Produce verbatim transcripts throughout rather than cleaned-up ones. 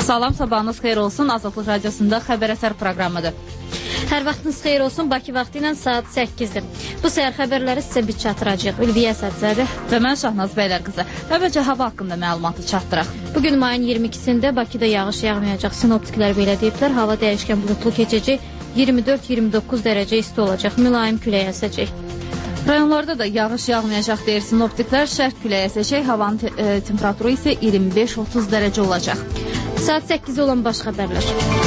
Salam, sabahınız xeyir olsun. Azadlıq Radiosunda Xəbər Əsər proqramıdır. Hər vaxtınız xeyir olsun. Bakı vaxtı ilə saat səkkizdir. Bu səhər xəbərləri sizə biz çatdıracağıq. Ülviyə Sədzədə və mən Şahnaz Bəylər qızı. Əvvəlcə hava haqqında məlumatı çatdıraq. Bugün mayın iyirmi ikisində Bakıda yağış yağmayacaq. Sinoptiklər belə deyiblər. Hava dəyişkən bulutlu keçəcək. iyirmi dörd iyirmi doqquz dərəcə isti olacaq. Mülayim külək əsəcək. Rayonlarda da yağış yağmayacaq deyir sinoptiklər. Şərq külək əsəcək. Havanın te e, temperaturu isə iyirmi beş otuz dərəcə olacaq. Saat səkkizdə olan baş xəbərlər.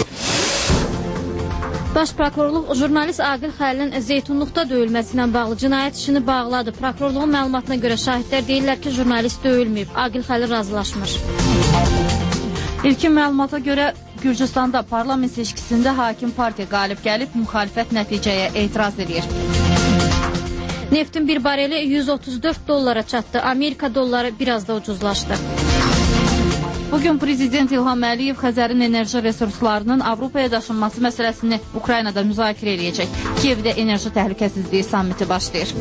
Baş prokurorluq jurnalist Aqil Xəlilin Zeytunluqda döyülməsi ilə bağlı cinayət işini bağladı. Prokurorluğun məlumatına görə şahidlər deyirlər ki, jurnalist döyülməyib. Aqil Xəlil razılaşmır. İlkin məlumata görə Gürcüstanda parlament seçkisində hakim partiya qalib gəlib, müxalifət nəticəyə etiraz edir. Neftin bir bareli yüz otuz dörd dollara çatdı. Amerika dolları biraz da ucuzlaşdı. Bugün Prezident İlham Əliyev Xəzərin enerji resurslarının Avropaya daşınması məsələsini Ukraynada müzakirə edəcək. Kiyevdə enerji təhlükəsizliyi sammiti başlayır.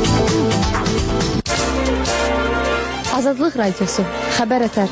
Azadlıq Radiosu, Xəbər Əsər.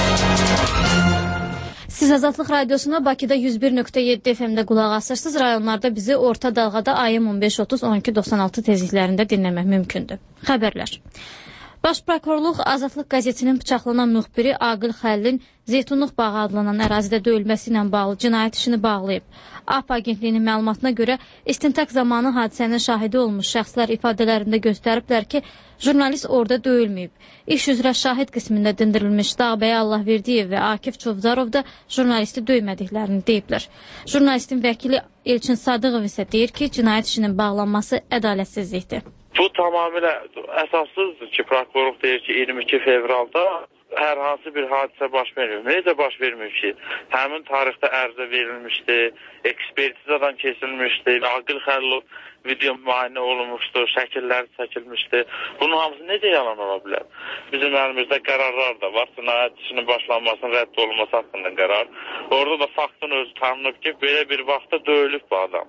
Siz Azadlıq Radiosuna Bakıda yüz bir nöqtə yeddi F M-də qulaq asırsınız. Rayonlarda bizi orta dalğada A M on beş otuz on iki doxsan altı tezliklərində dinləmək mümkündür. Xəbərlər. Baş prokurorluq Azadlıq qəzetinin bıçaqlanan müxbiri Aqil Xəlilin Zeytunluq bağı adlanan ərazidə döyülməsi ilə bağlı cinayət işini bağlayıb. A P agentliyinin məlumatına görə istintaq zamanı hadisənin şahidi olmuş şəxslər ifadələrində göstəriblər ki, jurnalist orada döyülməyib. İş üzrə şahid qismində dindirilmiş Dağbəy Allahverdiyev və Akif Çovdarov da jurnalisti döymədiklərini deyiblər. Jurnalistin vəkili Elçin Sadıqov isə deyir ki, cinayət işinin bağlanması ədalətsizlikdir. Bu tamamilə əsassızdır ki, prokurorluq deyir ki, iyirmi iki fevralda hər hansı bir hadisə baş vermir. Necə baş vermir ki? Həmin tarixdə ərizə verilmişdi, ekspertizadan keçilmişdi, Aqil Xəlilov video müayinə olunmuşdu, şəkillər çəkilmişdi. Bunun hamısı necə yalan ola bilər? Bizim əlimizdə qərarlar da var. Cinayət işinin başlanmasının rədd olunması haqqında qərar. Orada da faktın özü tanınıb ki, belə bir vaxtda döyülüb bu adam.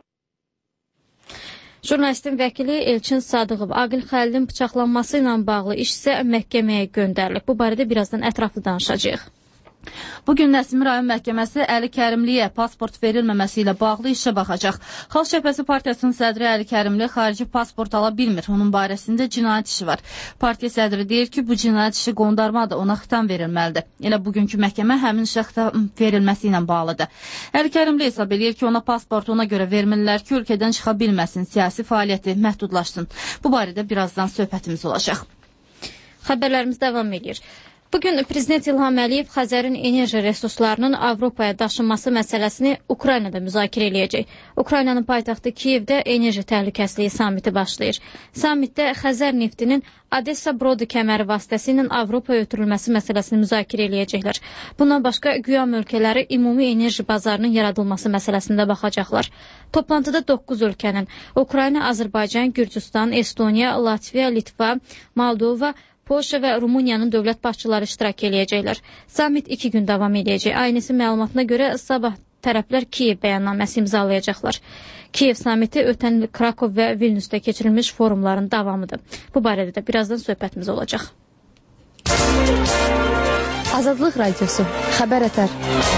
Jurnalistin vəkili Elçin Sadıqov Aqil Xəlilin bıçaqlanması ilə bağlı iş isə məhkəməyə göndərilib. Bu barədə birazdan ətraflı danışacağıq. Bugün Nəsimi rayon məhkəməsi Əli Kərimliyə pasport verilməməsi ilə bağlı işə baxacaq. Xalq Cəbhəsi Partiyasının sədri Əli Kərimli xarici pasport ala bilmir. Onun barəsində cinayət işi var. Partiya sədri deyir ki, bu cinayət işi qondarmadır, ona xitam verilməlidir. Elə bugünkü məhkəmə həmin işə xitam verilməsi ilə bağlıdır. Əli Kərimli hesab edir ki, ona pasport ona görə vermirlər ki, ölkədən çıxa bilməsin, siyasi fəaliyyəti məhdudlaşsın. Bu barədə birazdan söhbətimiz olacaq. Xəbərlərimiz davam edir. Bugün Prezident İlham Əliyev Xəzərin enerji resurslarının Avropaya daşınması məsələsini Ukraynada müzakirə eləyəcək. Ukraynanın paytaxtı Kiyevdə enerji təhlükəsizliyi sammiti başlayır. Sammitdə Xəzər neftinin Odessa Brodu kəməri vasitəsilə Avropaya ötürülməsi məsələsini müzakirə eləyəcəklər. Bundan başqa güyan ölkələri ümumi enerji bazarının yaradılması məsələsində baxacaqlar. Toplantıda doqquz ölkənin Ukrayna, Azərbaycan, Gürcüstan, Estoniya, Latviya, Litva, Moldova, Polşa və Rumıniyanın dövlət başçıları iştirak eləyəcəklər. Sammit iki gün davam edəcək. Aynısı məlumatına görə sabah tərəflər Kiyev bəyannaməsi imzalayacaqlar. Kiyev sammiti ötən il Krakov və Vilniusda keçirilmiş forumların davamıdır. Bu barədə də birazdan söhbətimiz olacaq. Azadlıq Radiosu, Xəbər Əsər.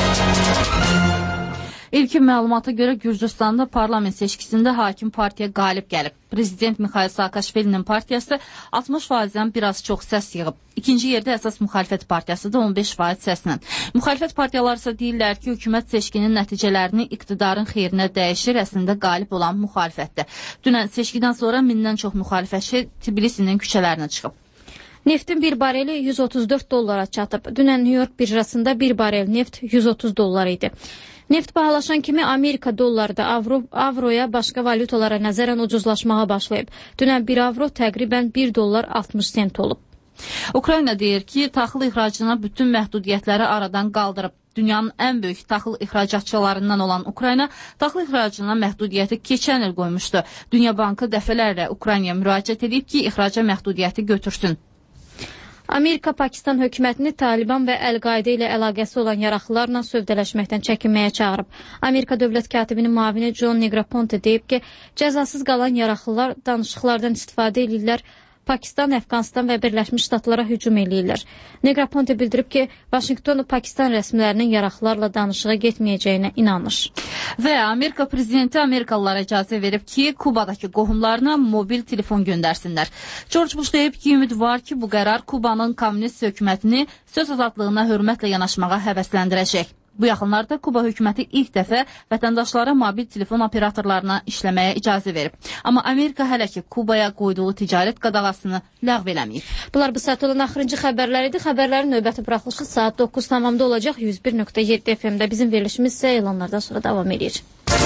İlkin məlumata görə Gürcüstanda parlament seçkisində hakim partiya qalib gəlib. Prezident Mixail Saakashvilinin partiyası altmış faizdən biraz çox səs yığıb. İkinci yerdə əsas müxalifət partiyası da on beş faiz səslə. Müxalifət partiyaları isə deyirlər ki, hökumət seçkinin nəticələrini iqtidarın xeyrinə dəyişir, əslində qalib olan müxalifətdir. Dünən seçkidən sonra mindən çox müxalifətçi Tbilisinin küçələrinə çıxıb. Neftin bir bareli yüz otuz dörd dollara çatıb. Dünən New York birjasında bir barel neft yüz otuz dollar idi. Neft bahalaşan kimi Amerika dolları da avro, avroya başqa valyutalara nəzərən ucuzlaşmağa başlayıb. Dünən bir avro təqribən bir dollar altmış sent olub. Ukrayna deyir ki, taxıl ixracına bütün məhdudiyyətləri aradan qaldırıb. Dünyanın ən böyük taxıl ixracatçılarından olan Ukrayna taxıl ixracına məhdudiyyəti keçən il qoymuşdu. Dünya Bankı dəfələrlə Ukraynaya müraciət edib ki, ixraca məhdudiyyəti götürsün. Amerika Pakistan hökumətini Taliban və Əl-Qaidə ilə əlaqəsi olan yaraqlılarla sövdələşməkdən çəkinməyə çağırıb. Amerika dövlət katibinin müavini John Negroponte deyib ki, cəzasız qalan yaraqlılar danışıqlardan istifadə edirlər, Pakistan, Əfqanistan və Birləşmiş Ştatlara hücum eləyirlər. Negroponte bildirib ki, Vaşinqton Pakistan rəsmilərinin yaraqlarla danışığa getməyəcəyinə inanır. Və Amerika prezidenti Amerikalılara icazə verib ki, Kubadakı qohumlarına mobil telefon göndərsinlər. George Bush deyib ki, ümid var ki, bu qərar Kubanın kommunist hökumətini söz azadlığına hörmətlə yanaşmağa həvəsləndirəcək. Bu yaxınlarda Kuba hökuməti ilk dəfə vətəndaşlara mobil telefon operatorlarına işləməyə icazə verib. Amma Amerika hələ ki Kubaya qoyduğu ticarət qadağasını ləğv eləməyib. Bunlar bu saat olan axırıncı xəbərlər idi. Xəbərlərin növbəti buraxılışı saat doqquz tamamda olacaq yüz bir nöqtə yeddi F M-də. Bizim verilişimiz isə elanlardan sonra davam edir.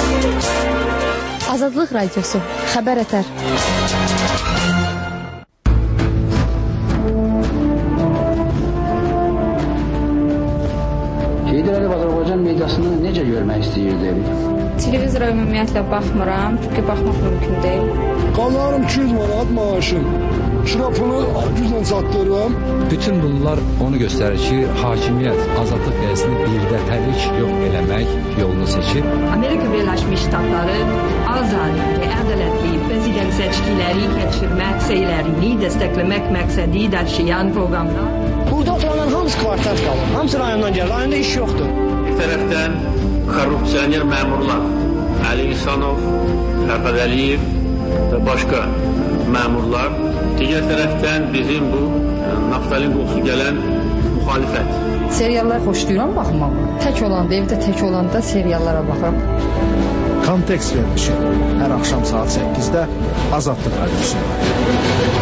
Azadlıq Radiosu. Xəbər ətər. Heydər Əliyev Azərbaycan mediasını necə görmək istəyirdi? Televizora ümumiyyətlə baxmıram, çünki baxmaq mümkün deyil. Qanlarım iki yüz manat maaşım. Şirafını güclə çatdırıram. Bütün bunlar onu göstərir ki, hakimiyyət azadlıq ideyasını birdəfəlik yox eləmək yolunu seçib. Amerika Birləşmiş Ştatları azad və ədalətli prezident seçkiləri keçirmək səylərini dəstəkləmək məqsədi daşıyan proqramda. Burada oturanların hamısı kvartal qalır. Hamısı rayondan gəlir. Rayonda iş yoxdur. Bir tərəfdən korrupsioner məmurlar Əli İhsanov, Fərhad Əliyev və başqa məmurlar. Digər tərəfdən bizim bu naftalin qoxusu gələn müxalifət. Seriallar xoşlayıram baxmağı. Tək olanda, evdə tək olanda seriallara baxıram. Kontekst verilişi hər axşam saat səkkizdə Azadlıq Radiyosunda.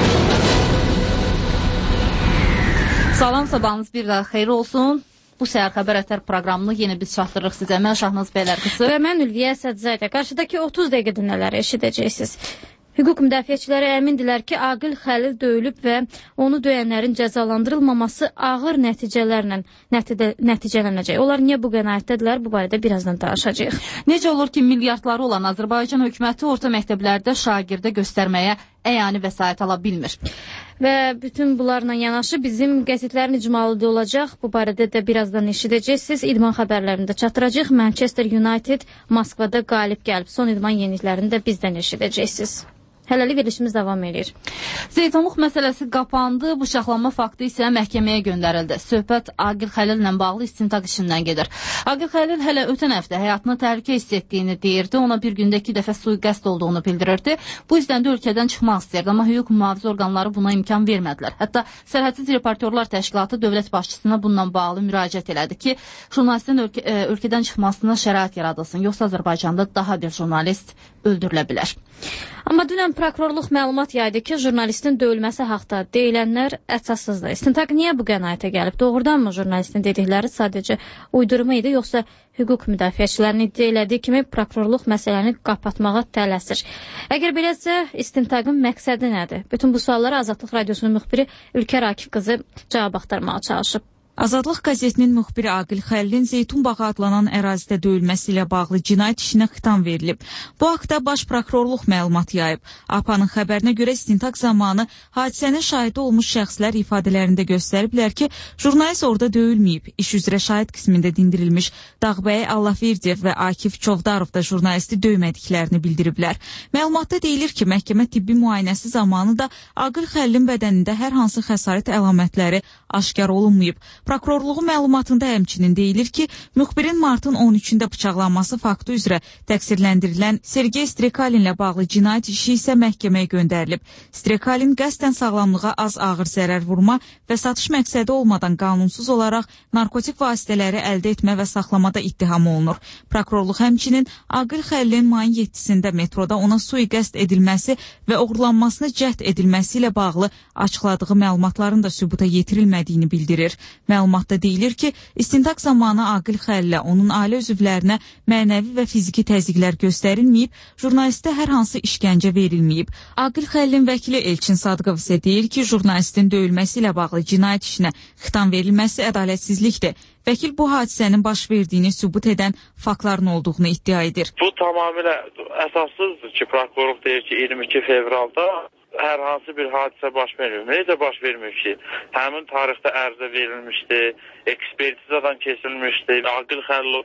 Salam, sabahınız bir daha xeyir olsun. Bu səhər xəbər ətər proqramını yeni biz çatdırırıq sizə. Mən Şahnaz Bəylərqısı. Və mən Ülviyə Sədzaydə. Qarşıdakı otuz dəqiqədə nələri eşidəcəksiniz. Hüquq müdafiəçiləri əmindirlər ki, Aqil Xəlil döyülüb və onu döyənlərin cəzalandırılmaması ağır nəticələrlə nəticə, nəticələnəcək. Onlar niyə bu qənaətdədirlər? Bu barədə birazdan danışacağıq. Necə olur ki, milyardları olan Azərbaycan hökuməti orta məktəblərdə şagirdə göstərməyə əyani vəsait ala bilmir? Və bütün bunlarla yanaşı bizim qəzetlərin icmalıda olacaq. Bu barədə də birazdan eşidəcəksiniz. İdman xəbərlərində çatdıracaq. Manchester United Moskvada qalib gəlib. Son idman yeniliklərini də bizdən eşidəcəksiniz. Hələlik verilişimiz davam edir. Zeytunluq məsələsi qapandı, bıçaqlanma faktı isə məhkəməyə göndərildi. Söhbət Aqil Xəlillə bağlı istintaq işindən gedir. Aqil Xəlil hələ ötən həftə həyatını təhlükə hiss etdiyini deyirdi, ona bir gündə iki dəfə sui-qəsd olduğunu bildirirdi. Bu yüzdən də ölkədən çıxmaq istəyirdi, amma hüquq mühafizə orqanları buna imkan vermədilər. Hətta Sərhədsiz Reportyorlar Təşkilatı dövlət başçısına bununla bağlı müraciət elədi ki, jurnalistin ölkə, ə, ölkədən çıxmasına şərait yaradılsın, yoxsa Azərbaycanda daha bir jurnalist öldürülə bilər. Amma dünən prokurorluq məlumat yaydı ki, jurnalistin döyülməsi haqda deyilənlər əsassızdır. İstintaq niyə bu qənaətə gəlib? Doğrudanmı jurnalistin dedikləri sadəcə uydurma idi, yoxsa hüquq müdafiəçilərinin iddia elədiyi kimi prokurorluq məsələni qapatmağa tələsir? Əgər beləsə, istintaqın məqsədi nədir? Bütün bu suallara Azadlıq Radiosunun müxbiri Ülkər Akif qızı cavab axtarmağa çalışıb. Azadlıq qəzetinin müxbiri Aqil Xəlilin Zeytun bağı adlanan ərazidə döyülməsi ilə bağlı cinayət işinə xitam verilib. Bu haqda Baş Prokurorluq məlumat yayıb. A P A-nın xəbərinə görə istintaq zamanı hadisənin şahidi olmuş şəxslər ifadələrində göstəriblər ki, jurnalist orada döyülməyib. İş üzrə şahid qismində dindirilmiş Dağbəy Allahverdiyev və Akif Çovdarov da jurnalisti döymədiklərini bildiriblər. Məlumatda deyilir ki, məhkəmə tibbi müayinəsi zamanı da Aqil Xəlilin bədənində hər hansı xəsarət əlamətləri aşkar olunmayıb. Prokurorluğun məlumatında həmçinin deyilir ki, müxbirin martın on üçündə bıçaqlanması faktı üzrə təqsirləndirilən Sergey Strekalinlə bağlı cinayət işi isə məhkəməyə göndərilib. Strekalin qəsdən sağlamlığa az ağır zərər vurma və satış məqsədi olmadan qanunsuz olaraq narkotik vasitələri əldə etmə və saxlamada ittiham olunur. Prokurorluq həmçinin Aqil Xəlilin mayın yeddisində metroda ona sui-qəsd edilməsi və oğurlanmasına cəhd edilməsi ilə bağlı açıqladığı məlumatların da sübuta yetirilmədiyini bildirir. Məlumatda deyilir ki, istintaq zamanı Aqil Xəlillə onun ailə üzvlərinə mənəvi və fiziki təzyiqlər göstərilməyib, jurnalistə hər hansı işgəncə verilməyib. Aqil Xəlilin vəkili Elçin Sadıqov isə deyir ki, jurnalistin döyülməsi ilə bağlı cinayət işinə xitam verilməsi ədalətsizlikdir. Vəkil bu hadisənin baş verdiyini sübut edən faktların olduğunu iddia edir. Bu tamamilə əsassızdır ki, prokurorluq deyir ki, iyirmi iki fevralda hər hansı bir hadisə baş vermir. Necə baş vermir ki? Həmin tarixdə ərizə verilmişdi, ekspertizadan keçirilmişdi. Aqil Xəlilov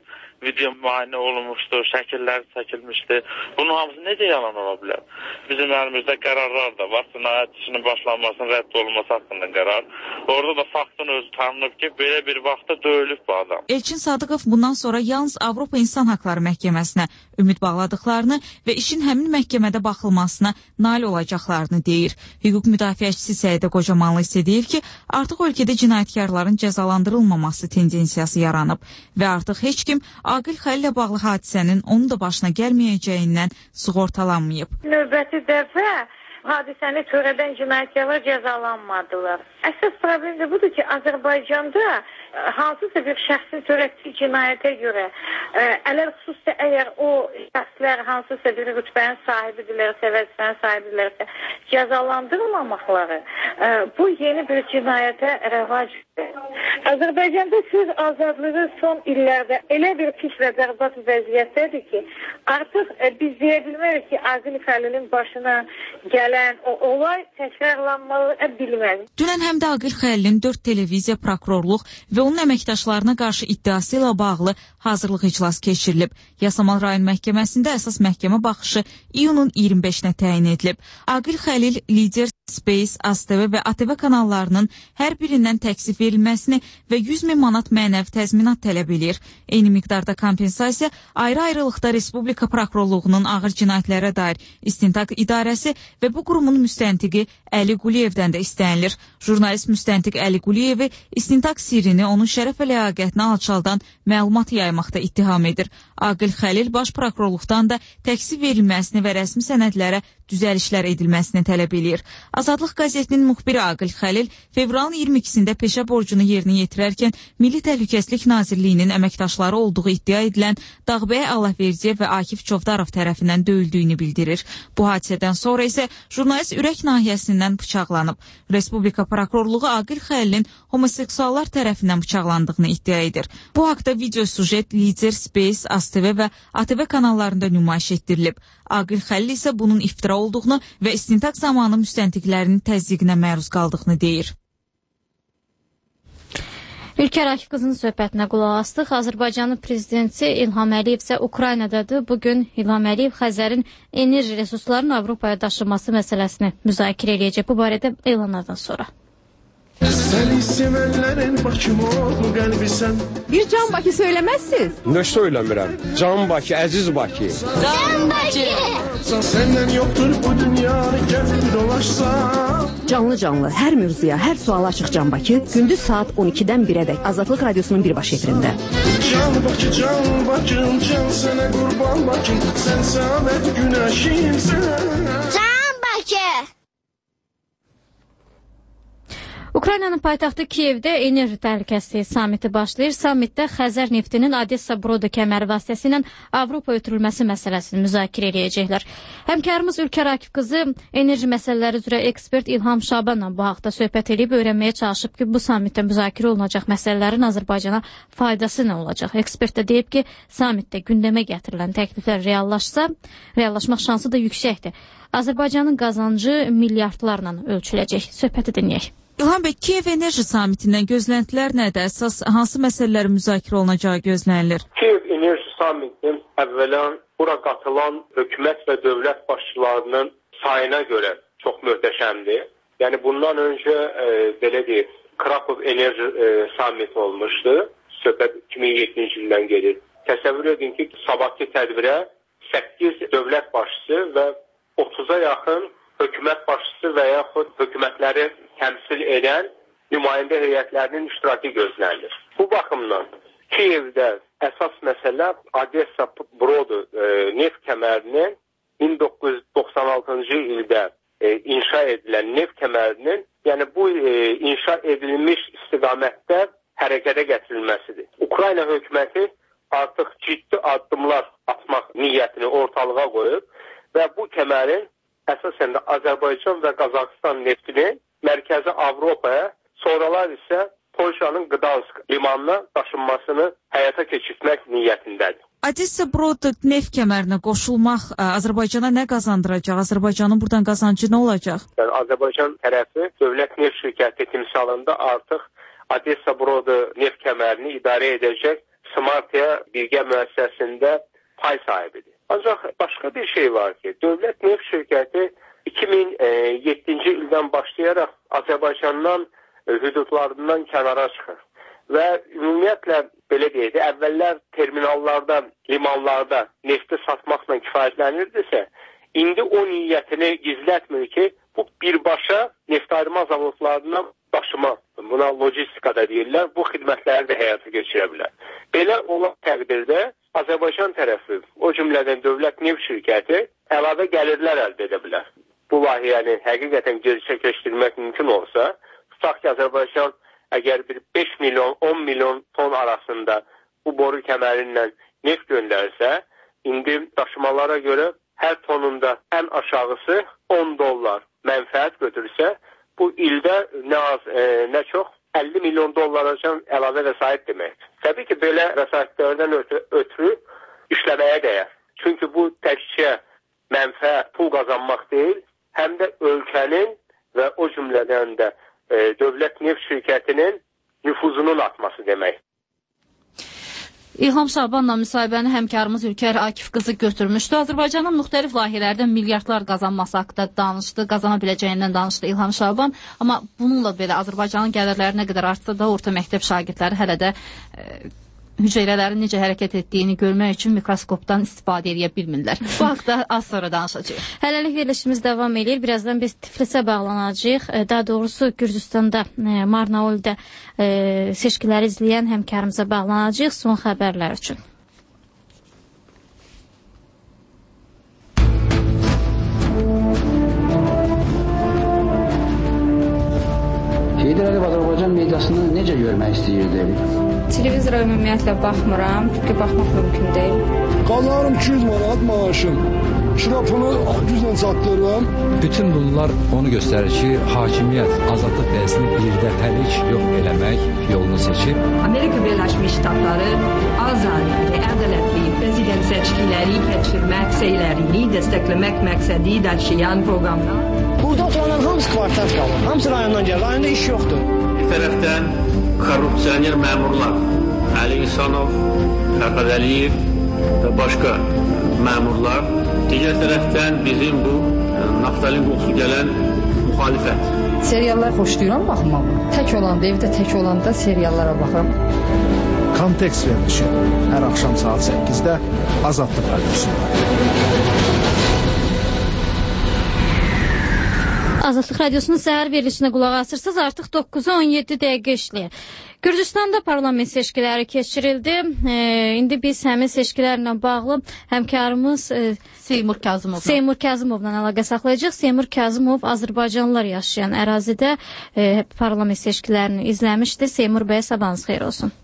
video müayinə olunmuşdu, şəkillər çəkilmişdi. Bunun hamısı necə yalan ola bilər? Bizim əlimizdə qərarlar da var. Cinayət işinin başlanmasının rədd olunması haqqında qərar. Orada da faktın özü tanınıb ki, belə bir vaxtda döyülüb bu adam. Elçin Sadıqov bundan sonra yalnız Avropa İnsan Haqları Məhkəməsinə ümid bağladıqlarını və işin həmin məhkəmədə baxılmasına nail olacaqlarını deyir. Hüquq müdafiəçisi Səidə Qocamanlı isə deyir ki, artıq ölkədə cinayətkarların cəzalandırılmaması tendensiyası yaranıb və artıq heç kim Aqil Xəlillə bağlı hadisənin onun da başına gəlməyəcəyindən sığortalanmayıb. Növbəti dəfə hadisəni törədən cinayətkarlar cəzalanmadılar. Əsas problem də budur ki, Azərbaycanda hansısa bir şəxsin törətdiyi cinayətə görə ələl xüsusda əgər o şəxslər hansısa bir rütbənin sahibidirlərsə, vəzifənin sahibidirlərsə cəzalandırılmamaqları bu yeni bir cinayətə rəvacdır. Azərbaycanda söz azadlığı son illərdə elə bir pis və bərbad vəziyyətdədir ki, artıq biz deyə bilmərik ki, Aqil Xəlilin başına gələn o olay təkrarlanmalı bilməz. Dünən həm də Aqil Xəlilin dörd televiziya, prokurorluq və onun əməkdaşlarına qarşı iddiası ilə bağlı hazırlıq iclası keçirilib. Yasamal rayon məhkəməsində əsas məhkəmə baxışı iyunun iyirmi beşinə təyin edilib. Aqil Xəlil Lider, Space, A S T V və A T V kanallarının hər birindən təksif verilməsini və yüz min manat mənəvi təzminat tələb edir. Eyni miqdarda kompensasiya ayrı-ayrılıqda Respublika Prokurorluğunun ağır cinayətlərə dair İstintaq İdarəsi və bu qurumun müstəntiqi Əli Quliyevdən də istənilir. Jurnalist müstəntiq Əli Quliyevi istintaq sirrini onun şərəf və ləyaqətinə alçaldan məlumat yaymaqda ittiham edir. Aqil Xəlil Baş Prokurorluqdan da təksif verilməsini və rəsmi sənədlərə düzəlişlər edilməsini tələb edir. Azadlıq qəzetinin müxbiri Aqil Xəlil fevralın iyirmi ikisində peşə borcunu yerinə yetirərkən Milli Təhlükəsizlik Nazirliyinin əməkdaşları olduğu iddia edilən Dağbəyə Allahverdiyev və Akif Çovdarov tərəfindən döyüldüyünü bildirir. Bu hadisədən sonra isə jurnalist ürək nahiyəsindən bıçaqlanıb. Respublika Prokurorluğu Aqil Xəlilin homoseksuallar tərəfindən bıçaqlandığını iddia edir. Bu haqda video sujet Lider, Space, A S T V və A T V kanallarında nümayiş etdirilib. Aqil Xəlil isə bunun iftira olduğunu və istintaq zamanı müstəntiqlərinin təzyiqinə məruz qaldığını deyir. Ülkər Akif qızının söhbətinə qulaq astıq. Azərbaycanın prezidenti İlham Əliyev isə Ukraynadadır. Bugün İlham Əliyev Xəzərin enerji resurslarının Avropaya daşınması məsələsini müzakirə edəcək. Bu barədə elanlardan sonra. Bir Can Bakı söylemezsiz. Ne söylemirəm? Can Bakı, əziz Bakı. Can Bakı. Senden yoktur bu dünya, gel dolaşsa. Canlı canlı, hər mövzuya, hər suala açıq Can Bakı, gündüz saat on ikidən birədək Azadlıq Radyosunun birbaş efirində. Can Bakı, Can Bakım, can sənə qurban Bakım, sən səadət günəşimsən. Can Bakı. Ukraynanın paytaxtı Kiyevdə enerji təhlükəsizliyi samiti başlayır. Samitdə Xəzər neftinin Odessa Brodu kəməri vasitəsilə Avropa ötürülməsi məsələsini müzakirə edəcəklər. Həmkarımız Ülkər Akif qızı enerji məsələləri üzrə ekspert İlham Şabanla bu haqda söhbət edib öyrənməyə çalışıb ki, bu samitdə müzakirə olunacaq məsələlərin Azərbaycana faydası nə olacaq? Ekspert də deyib ki, samitdə gündəmə gətirilən təkliflər reallaşsa, reallaşmaq şansı da yüksəkdir. Azərbaycanın qazancı milyardlarla ölçüləcək. Söhbəti dinləyək. İlham bəy, Kiyev enerji samitindən gözləntilər nədir? Əsas hansı məsələlər müzakirə olunacağı gözlənilir? Kiyev enerji samitinin əvvələn bura qatılan hökumət və dövlət başçılarının sayına görə çox möhtəşəmdir. Yəni bundan öncə e, belə deyək, Krakow enerji e, samiti olmuşdu. Söhbət iki min yeddinci ildən gelir. Təsəvvür edin ki, sabahki tədbirə səkkiz dövlət başçısı və otuza yaxın hökumət başçısı və yaxud hökumətləri təmsil edən nümayəndə heyətlərinin iştirakı gözlənilir. Bu baxımdan Kiyevdə əsas məsələ Odessa Brodu e, neft kəmərinin min doqquz yüz doxsan altıncı ildə e, inşa edilən neft kəmərinin, yəni bu e, inşa edilmiş istiqamətdə hərəkətə gətirilməsidir. Ukrayna hökuməti artıq ciddi addımlar atmaq niyyətini ortalığa qoyub və bu kəmərin əsasən də Azərbaycan və Qazaxıstan neftinin mərkəzi Avropaya, sonralar isə Polşanın Gdansk limanına daşınmasını həyata keçirmək niyyətindədir. Odessa Brodu neft kəmərinə qoşulmaq Azərbaycana nə qazandıracaq? Azərbaycanın buradan qazancı nə olacaq? Yəni, Azərbaycan tərəfi dövlət neft şirkəti timsalında artıq Odessa Brodu neft kəmərini idarə edəcək Smartya birgə müəssisəsində pay sahibidir. Ancaq başqa bir şey var ki, Dövlət Neft Şirkəti iki min yeddinci ildən başlayaraq Azərbaycandan hüdudlarından kənara çıxır. Və ümumiyyətlə, belə deyək, əvvəllər terminallarda, limanlarda nefti satmaqla kifayətlənirdisə, indi o niyyətini gizlətmir ki, bu birbaşa neft ayırma zavodlarına daşıma, buna logistikada deyirlər, bu xidmətləri də həyata keçirə bilər. Belə olan təqdirdə Azərbaycan tərəfi, o cümlədən Dövlət Neft Şirkəti əlavə gəlirlər əldə edə bilər. Bu layihəni həqiqətən gerçəkləşdirmək mümkün olsa, tutaq ki, Azərbaycan əgər bir beş milyon, on milyon ton arasında bu boru kəmərindən neft göndərsə, indi daşımalara görə hər tonunda ən aşağısı on dollar mənfəət götürsə, bu ildə nə az, e, nə çox əlli milyon dollarca əlavə vəsait deməkdir. Təbii ki, belə vəsaitlərdən ötürü, ötürü işləməyə dəyər. Çünki bu təkcə mənfəət, pul qazanmaq deyil, həm də ölkənin və o cümlədən də e, Dövlət Neft Şirkətinin nüfuzunun artması demək. İlham Şabanla müsahibəni həmkarımız Ülkər Akif qızı götürmüşdü. Azərbaycanın müxtəlif layihələrdən milyardlar qazanması haqqında danışdı, qazana biləcəyindən danışdı İlham Şaban. Amma bununla belə Azərbaycanın gəlirləri nə qədər artsa da orta məktəb şagirdləri hələ də e, hüceyrələrin necə hərəkət etdiyini görmək üçün mikroskopdan istifadə edə bilmirlər. Bu haqda az sonra danışacağıq. Hələlik verilişimiz davam edir. Birazdan biz Tiflisə bağlanacağıq. Daha doğrusu Gürcüstanda, Marnaolda seçkiləri izləyən həmkarımıza bağlanacağıq son xəbərlər üçün. Heydər Əliyev Azərbaycan mediasını necə görmək istəyirdi? Televizora ümumiyyətlə baxmıram, çünki baxmaq mümkün deyil. Qazanırım iki yüz manat maaşım. Şirafını güclə çatdırıram. Bütün bunlar onu göstərir ki, hakimiyyət azadlıq dəyəsini birdəfəlik yox eləmək yolunu seçib. Amerika Birləşmiş Ştatları azad və ədalətli prezident seçkiləri keçirmək səylərini dəstəkləmək məqsədi daşıyan proqramlar. Burada oturanların hamısı kvartat qalır. Hamısı rayondan gəlir. Rayonda iş yoxdur. Bir tərəfdən korrupsioner məmurlar, Əli İhsanov, Fərhad Əliyev və başqa məmurlar. Digər tərəfdən bizim bu naftalin qoxusu gələn müxalifət. Seriallar xoşlayıram baxmağı. Tək olanda, evdə tək olanda seriallara baxıram. Kontekst verilişi hər axşam saat səkkizdə Azadlıq Radiosunda. Azadlıq Radiosunun səhər verilişinə qulaq asırsınız. Artıq doqquza on yeddi dəqiqə işləyir. Gürcüstanda parlament seçkiləri keçirildi. E, indi biz həmin seçkilərlə bağlı həmkarımız e, Seymur Kazımovla Seymur Kazımovla əlaqə saxlayacaq. Seymur Kazımov Azərbaycanlılar yaşayan ərazidə e, parlament seçkilərini izləmişdi. Seymur bəyə sabahınız xeyir olsun.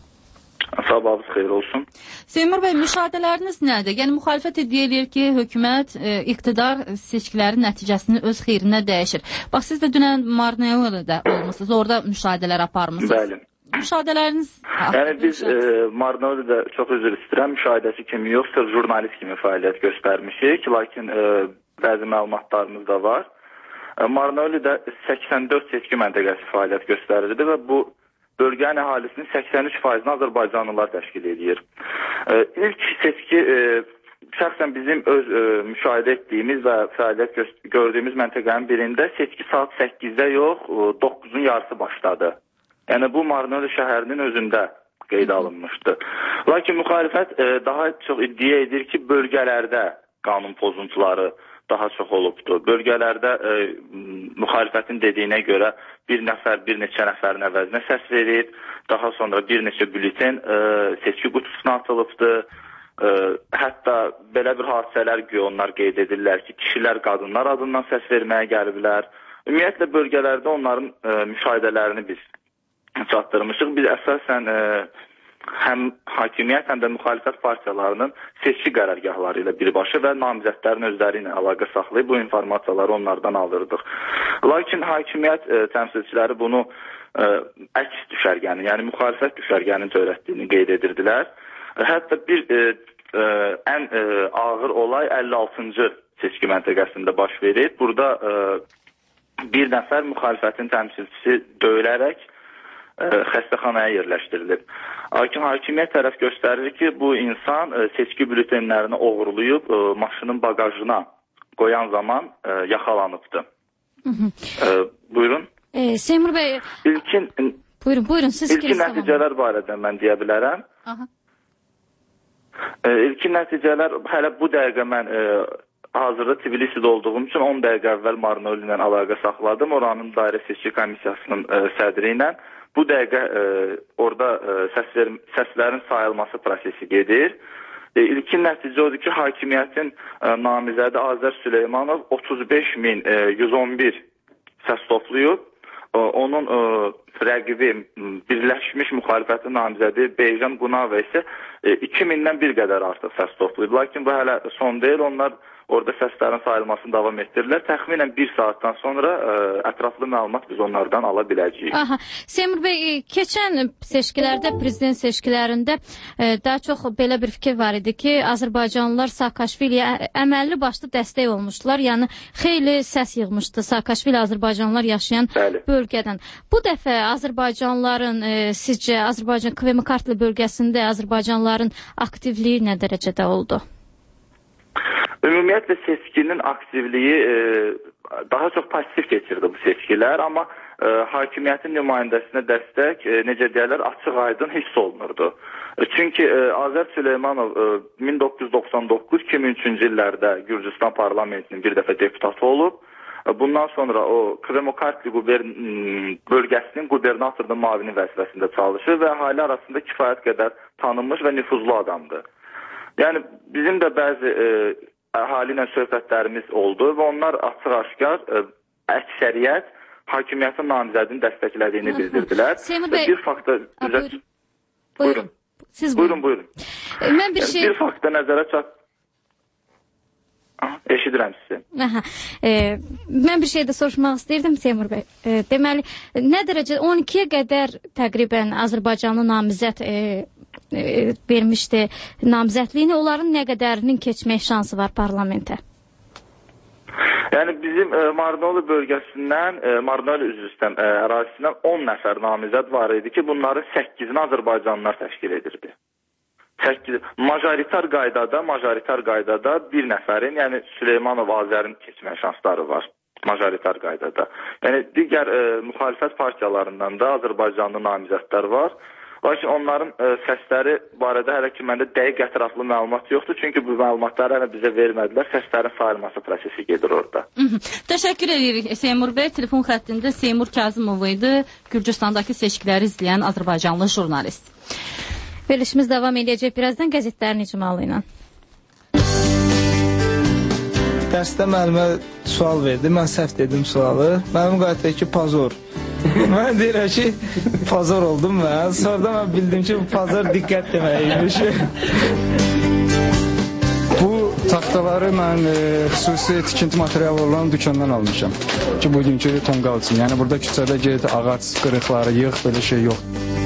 Sabahınız xeyir olsun. Seymur bəy, müşahidələriniz nədir? Yəni müxalifət iddia edir ki, hökumət, e, iqtidar seçkilərin nəticəsini öz xeyrinə dəyişir. Bax, siz də dünən Marnaolda olmuşsunuz, orada müşahidələr aparmışsınız. Bəli. Müşahidələriniz... Yəni biz e, Marnaolda çox üzr istəyirəm, müşahidəsi kimi yox, sırf jurnalist kimi fəaliyyət göstərmişik, lakin e, bəzi məlumatlarımız da var. E, Marnaolda səksən dörd seçki məntəqəsi fəaliyyət göstərirdi və bu bölgənin əhalisinin səksən üç faizini Azərbaycanlılar təşkil edir. E, ilk seçki e, şəxsən bizim öz e, müşahidə etdiyimiz və fəaliyyət gördüyümüz məntəqənin birində seçki saat səkkizdə yox, doqquzun yarısı başladı. Yəni bu Marnaol şəhərinin özündə qeydə alınmışdı. Lakin müxalifət e, daha çox iddia edir ki, bölgələrdə qanun pozuntuları daha çox olubdur. Bölgələrdə e, müxalifətin dediyinə görə bir nəfər, bir neçə nəfərin əvəzinə səs verir. Daha sonra bir neçə bülleten e, seçki qutusuna atılıbdır. E, hətta belə bir hadisələr ki, onlar qeyd edirlər ki, kişilər qadınlar adından səs verməyə gəliblər. Ümumiyyətlə bölgələrdə onların e, müşahidələrini biz çatdırmışıq. Biz əsasən e, həm hakimiyyət, həm də müxalifət partiyalarının seçki qərargahları ilə birbaşa və namizədlərin özləri ilə əlaqə saxlayıb bu informasiyaları onlardan alırdıq. Lakin hakimiyyət e, təmsilçiləri bunu e, əks düşərgənin, yəni müxalifət düşərgənin törətdiyini qeyd edirdilər. E, hətta bir e, e, ən e, ağır olay əlli altıncı seçki məntəqəsində baş verir. Burada e, bir nəfər müxalifətin təmsilçisi döyülərək xəstəxanaya yerləşdirilib. Lakin hakimiyyət tərəf göstərir ki, bu insan seçki bültenlərini oğurlayıb maşının bagajına qoyan zaman yaxalanıbdır. Hı -hı. E, buyurun. E, Seymur bəy, ilkin, buyurun, buyurun, siz ilkin nəticələr barədə mən deyə bilərəm. Aha. E, ilkin nəticələr, hələ bu dəqiqə mən e, hazırda Tbilisidə olduğum üçün on dəqiqə əvvəl Marnoli ilə əlaqə saxladım. Oranın dairə seçki komissiyasının e, sədri ilə. Bu dəqiqə e, orada e, səslər, səslərin sayılması prosesi gedir. E, ilkin nəticə odur ki, hakimiyyətin e, namizədi Azər Süleymanov otuz beş min yüz on bir səs toplayıb. E, onun e, rəqibi Birləşmiş Müxalifətin namizədi Beyjan Qunava isə e, iki mindən bir qədər artıq səs toplayıb. Lakin bu hələ son deyil, onlar orada səslərin sayılmasını davam etdirirlər. Təxminən bir saatdan sonra ə, ətraflı məlumat biz onlardan ala biləcəyik. Aha. Seymur bəy, keçən seçkilərdə, prezident seçkilərində ə, daha çox belə bir fikir var idi ki, Azərbaycanlılar Saakashviliyə əməlli başlı dəstək olmuşdular. Yəni, xeyli səs yığmışdı Saakashvili Azərbaycanlılar yaşayan Bəli. bölgədən. Bu dəfə Azərbaycanlıların, ə, sizcə, Azərbaycan Kvemkartli bölgəsində Azərbaycanlıların aktivliyi nə dərəcədə oldu? Ümumiyyətlə seçkinin aktivliyi e, daha çox pasiv keçirdi bu seçkilər, amma e, hakimiyyətin nümayəndəsinə dəstək, e, necə deyərlər, açıq aydın hiss olunurdu. E, çünki e, Azər Süleymanov e, min doqquz yüz doxsan doqquz iki min üçüncü illərdə Gürcüstan parlamentinin bir dəfə deputatı olub. E, bundan sonra o Kvemkartli bölgəsinin qubernatorunun mavini vəzifəsində çalışır və əhali arasında kifayət qədər tanınmış və nüfuzlu adamdır. Yəni bizim də bəzi e, əhali ilə söhbətlərimiz oldu və onlar açıq-aşkar ə, əksəriyyət hakimiyyətin namizədini dəstəklədiyini bildirdilər. Seymur bəy, bir faktda üzə... buyurun. Buyurun. Siz buyurun, buyurun. Mən bir şey... Bir faktda nəzərə çat... Aha, eşidirəm sizi. Aha. E, mən bir şey də soruşmaq istəyirdim Seymur bəy. E, deməli, nə dərəcə on ikiyə qədər təqribən Azərbaycanlı namizəd e, E, vermişdi namizədliyini, onların nə qədərinin keçmək şansı var parlamentə? Yəni bizim e, Marnoli bölgəsindən, e, Marnoli üzr istəyirəm, e, ərazisindən on nəfər namizəd var idi ki, bunların səkkizini Azərbaycanlılar təşkil edirdi. səkkiz majoritar qaydada, majoritar qaydada bir nəfərin, yəni Süleymanov Azərin keçmək şansları var. Majoritar qaydada. Yəni digər e, müxalifət partiyalarından da Azərbaycanlı namizədlər var. Lakin onların ə, səsləri barədə hələ ki məndə dəqiq ətraflı məlumat yoxdur. Çünki bu məlumatları hələ bizə vermədilər. Səslərin sayılması prosesi gedir orada. Hı -hı. Təşəkkür edirik Seymur bəy. Telefon xəttində Seymur Kazımov idi. Gürcüstandakı seçkiləri izləyən Azərbaycanlı jurnalist. Verilişimiz davam edəcək. Birazdan qəzetlərin icmalı ilə. Dərsdə müəllimə sual verdi. Mən səhv dedim sualı. Mənim qayıtdı ki, pazor. Mən deyirəm ki, pazar oldum mən. Sonra mən bildim ki, bu pazar diqqət deməkiymiş. Bu taxtaları mən e, xüsusi tikinti materialı olan dükkandan almışam. Ki, bugünkü tonqal üçün. Yəni, burada küçədə get, ağac qırıqları yığ, belə şey yox.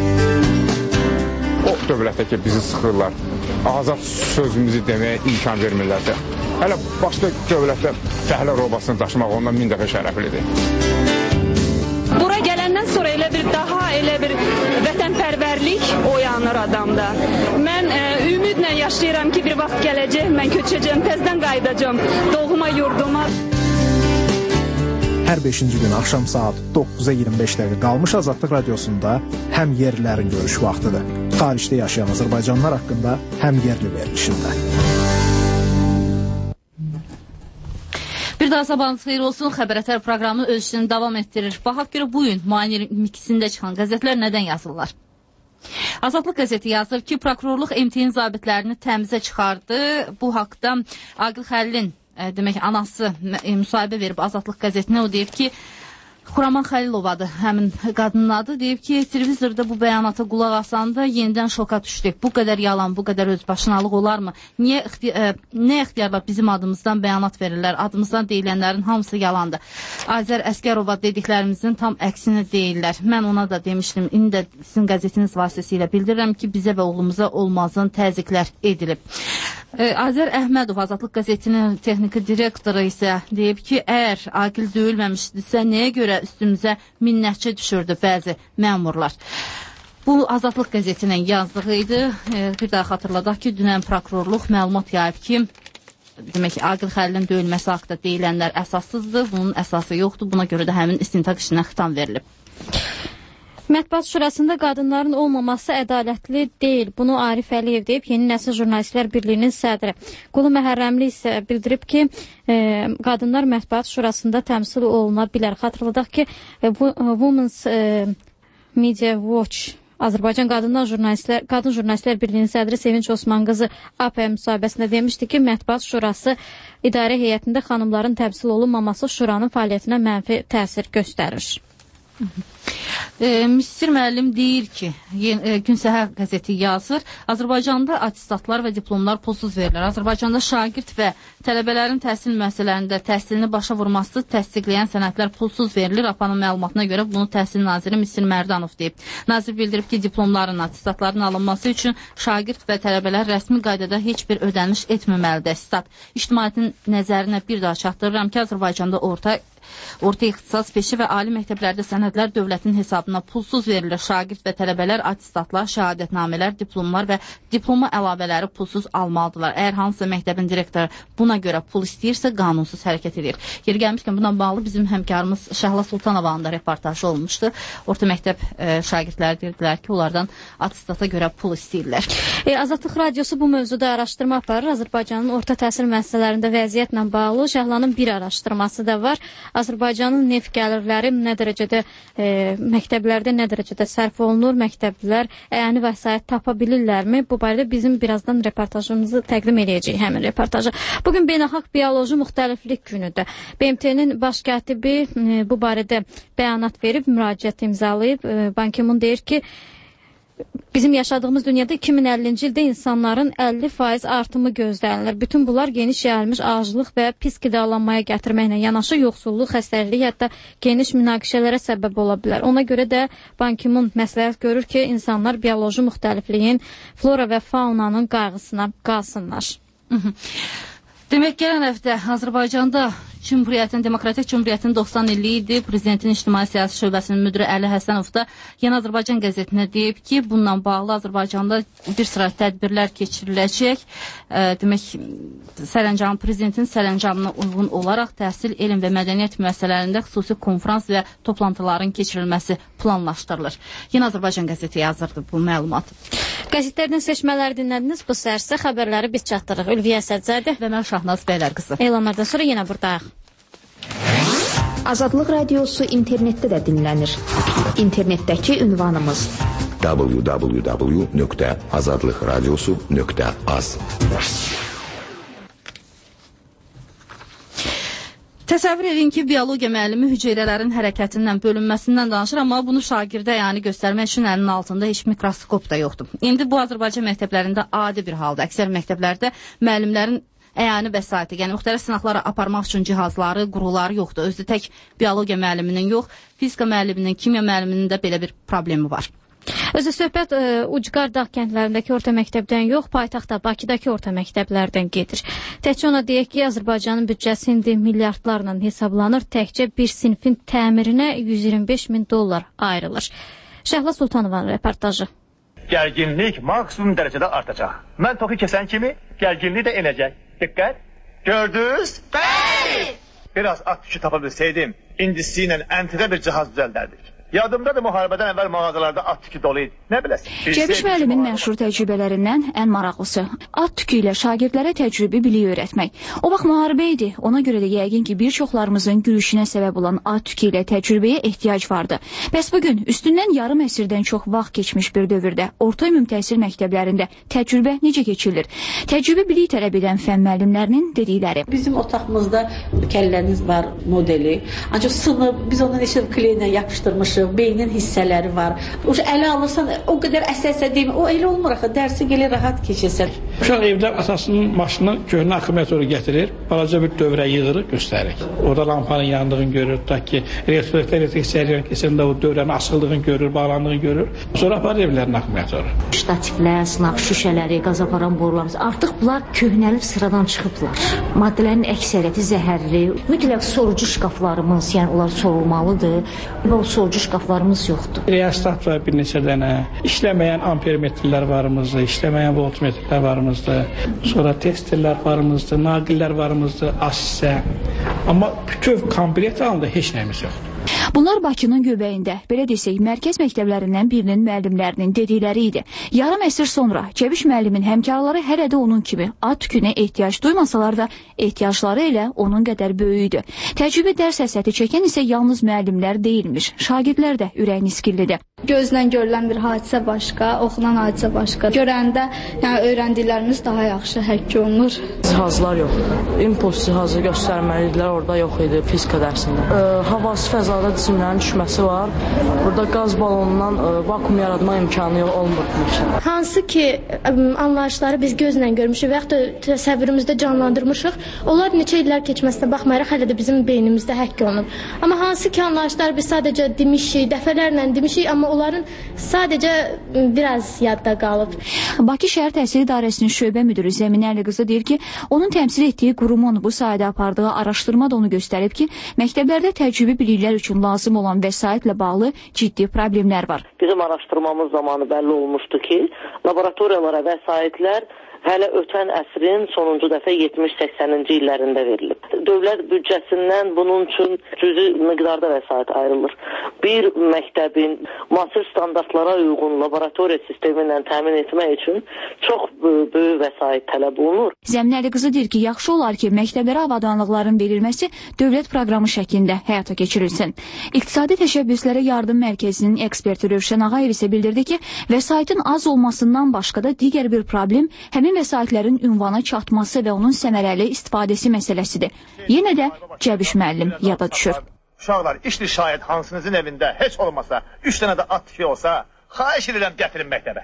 O dövlətdə ki, bizi sıxırlar. Azad sözümüzü deməyə imkan vermirlərsə. Hələ başqa dövlətdə fəhlə robasını daşımaq ondan min dəfə şərəflidir. Bura gələndən sonra elə bir daha elə bir vətənpərvərlik oyanır adamda. Mən e, ümidlə yaşayıram ki, bir vaxt gələcək, mən köçəcəm, təzdən qayıdacam doğma yurduma. Hər beşinci gün axşam saat doqquza iyirmi beş dəqiqə qalmış Azadlıq Radiosunda həm yerlilərin görüş vaxtıdır. Xaricdə yaşayan Azərbaycanlılar haqqında həm yerli verilişində. Bir daha sabahınız xeyir olsun. Xəbərətər proqramı öz işini davam etdirir. Baxaq görə bugün mayın iyirmi ikisində çıxan qəzetlər nədən yazırlar? Azadlıq qəzeti yazır ki, prokurorluq M T-nin zabitlərini təmizə çıxardı. Bu haqda Aqil Xəlilin e, demək anası e, müsahibə verib Azadlıq qəzetinə. O deyib ki, Xuraman Xəlilovadır həmin qadının adı. Deyib ki, televizorda bu bəyanata qulaq asanda yenidən şoka düşdük. Bu qədər yalan, bu qədər özbaşınalıq olarmı? Niyə ixti ə, nə ixtiyarla bizim adımızdan bəyanat verirlər? Adımızdan deyilənlərin hamısı yalandır. Azər Əskərova dediklərimizin tam əksini deyirlər. Mən ona da demişdim, indi də sizin qəzetiniz vasitəsilə bildirirəm ki, bizə və oğlumuza olmazdan təzyiqlər edilib. Azər Əhmədov, Azadlıq qəzetinin texniki direktoru isə deyib ki, əgər aqil döyülməmişdirsə, nəyə görə üstümüzə minnətçi düşürdü bəzi məmurlar? Bu Azadlıq qəzetinin yazdığı idi. Bir daha xatırladaq ki, dünən prokurorluq məlumat yayıb ki, demək ki, Aqil Xəlilin döyülməsi haqqında deyilənlər əsassızdır, bunun əsası yoxdur, buna görə də həmin istintaq işinə xitam verilib. Mətbuat Şurasında qadınların olmaması ədalətli deyil. Bunu Arif Əliyev deyib, Yeni Nəsil Jurnalistlər Birliyinin sədri. Qulu Məhərrəmli isə bildirib ki, e, qadınlar Mətbuat Şurasında təmsil oluna bilər. Xatırladaq ki, e, Women's e, Media Watch Azərbaycan Qadınlar Jurnalistlər, Qadın Jurnalistlər Birliyinin sədri Sevinç Osman qızı A P müsahibəsində demişdi ki, Mətbuat Şurası idarə heyətində xanımların təmsil olunmaması Şuranın fəaliyyətinə mənfi təsir göstərir. E, Müsir müəllim deyir ki, e, Gün Səhər qəzeti yazır, Azərbaycanda attestatlar və diplomlar pulsuz verilir. Azərbaycanda şagird və tələbələrin təhsil müəssisələrində təhsilini başa vurması təsdiqləyən sənədlər pulsuz verilir. A P A-nın məlumatına görə bunu Təhsil naziri Müsir Mərdanov deyib. Nazir bildirib ki, diplomların, attestatların alınması üçün şagird və tələbələr rəsmi qaydada heç bir ödəniş etməməlidir. Stat. İctimaiyyətin nəzərinə bir daha çatdırıram ki, Azərbaycanda orta Orta ixtisas, peşə və ali məktəblərdə sənədlər dövlətin hesabına pulsuz verilir. Şagird və tələbələr attestatlar, şəhadətnamələr, diplomlar və diploma əlavələri pulsuz almalıdırlar. Əgər hansısa məktəbin direktoru buna görə pul istəyirsə, qanunsuz hərəkət edir. Yeri gəlmişkən, buna bağlı bizim həmkarımız Şəhla Sultanovanın da reportajı olmuşdu. Orta məktəb e, şagirdləri dedilər ki, onlardan attestata görə pul istəyirlər. E, Azadlıq Radiosu bu mövzuda araşdırma aparır. Azərbaycanın orta təhsil müəssisələrində vəziyyətlə bağlı Şəhlanın bir araşdırması da var. Azərbaycanın neft gəlirləri nə dərəcədə e, məktəblərdə nə dərəcədə sərf olunur, məktəblilər əyani vəsait tapa bilirlərmi? Bu barədə bizim birazdan reportajımızı təqdim edəcəyik, həmin reportajı. Bugün Beynəlxalq Bioloji Müxtəliflik günüdür. B M T-nin baş katibi e, bu barədə bəyanat verib, müraciət imzalayıb. E, Ban Ki-mun deyir ki, bizim yaşadığımız dünyada iki min əllinci ildə insanların əlli faiz artımı gözlənilir. Bütün bunlar geniş yayılmış aclıq və pis qidalanmaya gətirməklə yanaşı yoxsulluq, xəstəlik, hətta geniş münaqişələrə səbəb ola bilər. Ona görə də Ban Ki-mun məsləhət görür ki, insanlar bioloji müxtəlifliyin, flora və faunanın qayğısına qalsınlar. Demək, gələn həftə Azərbaycanda Cümhuriyyətin, Demokratik Cümhuriyyətin doxsan illiyi idi. Prezidentin İctimai Siyasi Şöbəsinin müdiri Əli Həsənov da Yeni Azərbaycan qəzetinə deyib ki, bununla bağlı Azərbaycanda bir sıra tədbirlər keçiriləcək. E, demək, sərəncam, prezidentin sərəncamına uyğun olaraq təhsil, elm və mədəniyyət müəssisələrində xüsusi konfrans və toplantıların keçirilməsi planlaşdırılır. Yeni Azərbaycan qəzeti yazırdı bu məlumatı. Qəzetlərdən seçmələri dinlədiniz. Bu sərsə xəbərləri biz çatdırıq. Ülviyə Sədzadə və mən Şahnaz Bəylər qızı. Elanlardan sonra yenə buradayıq. Azadlıq Radiosu internetdə də dinlənir. İnternetdəki ünvanımız w w w nöqtə azadlıq radiosu nöqtə az. Təsəvvür edin ki, biologiya müəllimi hüceyrələrin hərəkətindən, bölünməsindən danışır, amma bunu şagirdə yəni göstərmək üçün əlinin altında heç mikroskop da yoxdur. İndi bu Azərbaycan məktəblərində adi bir halda. Əksər məktəblərdə müəllimlərin əyani vəsaiti, yəni müxtəlif sınaqlara aparmaq üçün cihazları, quruları yoxdur. Özü tək biologiya müəlliminin yox, fizika müəlliminin, kimya müəlliminin də belə bir problemi var. Özü söhbət e, Ucqar dağ kəndlərindəki orta məktəbdən yox, paytaxtda Bakıdakı orta məktəblərdən gedir. Təkcə ona deyək ki, Azərbaycanın büdcəsi indi milyardlarla hesablanır, təkcə bir sinfin təmirinə yüz iyirmi beş min dollar ayrılır. Şəhla Sultanovanın reportajı. Gərginlik maksimum dərəcədə artacaq. Mən toxu kəsən kimi gərginlik də enəcək. Diqqət. Gördünüz? Bəli. Biraz at tükü tapa bilsəydim, indisi ilə əntiqə bir cihaz düzəldərdik. Yadımdadır, müharibədən əvvəl mağazalarda at tükü dolu idi. Nə biləsiz? Cəbiş müəllimin məşhur təcrübələrindən ən maraqlısı at tükü ilə şagirdlərə təcrübi bilik öyrətmək. O vaxt müharibə idi. Ona görə də yəqin ki, bir çoxlarımızın gülüşünə səbəb olan at tükü ilə təcrübəyə ehtiyac vardı. Bəs bugün üstündən yarım əsrdən çox vaxt keçmiş bir dövrdə orta ümumi təhsil məktəblərində təcrübə necə keçirilir? Təcrübə bilik tələb edən fənn müəllimlərinin dedikləri. Bizim otağımızda kəlləniz var modeli. Ancaq sınıb biz onu neçə kleylə yapışdırmışıq. yox, beynin hissələri var. O ələ alırsan, o qədər əsə-əsə deyim, o elə olmur axı, dərsi elə rahat keçirsən. Uşaq evdə atasının maşını köhnə akkumulatoru gətirir, balaca bir dövrə yığırıq, göstəririk. Orada lampanın yandığını görür, tutaq ki, elektrikdə elektrik səriyyə keçəndə o dövrənin açıldığını görür, bağlandığını görür. Sonra aparır evlərin akkumulatoru. Ştativlər, sınaq şüşələri, qaz aparan borularımız, artıq bunlar köhnəlib sıradan çıxıblar. Maddələrin əksəriyyəti zəhərli. Mütləq sorucu şkaflarımız, yəni onlar sorulmalıdır. O sorucu şkaflarımız yoxdur. Reastat var bir neçə dənə, işləməyən ampermetrlər varımızdır, işləməyən voltmetrlər varımızdır, sonra testerlər varımızdır, naqillər varımızdır, assə. Amma bütöv komplekt halında heç nəyimiz yoxdur. Bunlar Bakının göbəyində, belə desək, mərkəz məktəblərindən birinin müəllimlərinin dedikləri idi. Yarım əsr sonra Cəbiş müəllimin həmkarları hələ də onun kimi ad tükünə ehtiyac duymasalar da, ehtiyacları elə onun qədər böyüydü. Təcrübə dərs əsəti çəkən isə yalnız müəllimlər deyilmiş, şagirdlər də ürəyini iskillidir. Gözlə görülən bir hadisə başqa, oxunan hadisə başqa. Görəndə, yəni öyrəndiklərimiz daha yaxşı həkk olunur. Cihazlar yoxdur. Impuls cihazı göstərməlidirlər, orada yox idi fizika dərsində. E, havası fəzada cisimlərin düşməsi var. Burada qaz balonundan e, vakuum yaratma imkanı olmur. Hansı ki anlayışları biz gözlə görmüşük və yaxud da təsəvvürümüzdə canlandırmışıq. Onlar neçə illər keçməsinə baxmayaraq hələ də bizim beynimizdə həkk olunur. Amma hansı ki anlayışları biz sadəcə demişik, dəfələrlə demişik, amma onların sadəcə biraz yadda qalıb. Bakı Şəhər Təhsil İdarəsinin şöbə müdürü Zəminə Əli qızı deyir ki, onun təmsil etdiyi qurumun bu sayədə apardığı araşdırma da onu göstərib ki, məktəblərdə təcrübi biliklər üçün lazım olan vəsaitlə bağlı ciddi problemlər var. Bizim araşdırmamız zamanı bəlli olmuşdu ki, laboratoriyalara vəsaitlər hələ ötən əsrin sonuncu dəfə yetmiş səksəninci illərində verilib. Dövlət büdcəsindən bunun üçün cüzi miqdarda vəsait ayrılır. Bir məktəbin müasir standartlara uyğun laboratoriya sistemi ilə təmin etmək üçün çox böyük vəsait tələb olunur. Zəminə Əli qızı deyir ki, yaxşı olar ki, məktəblərə avadanlıqların verilməsi dövlət proqramı şəklində həyata keçirilsin. İqtisadi Təşəbbüslərə Yardım Mərkəzinin eksperti Rövşən Ağayev isə bildirdi ki, vəsaitin az olmasından başqa da digər bir problem həmin vəsaitlərin ünvana çatması və onun səmərəli istifadəsi məsələsidir. Yenə də Cəbiş müəllim yada düşür. Uşaqlar, işli şayət hansınızın evində heç olmasa üç dənə də at tükü olsa, xahiş edirəm gətirin məktəbə.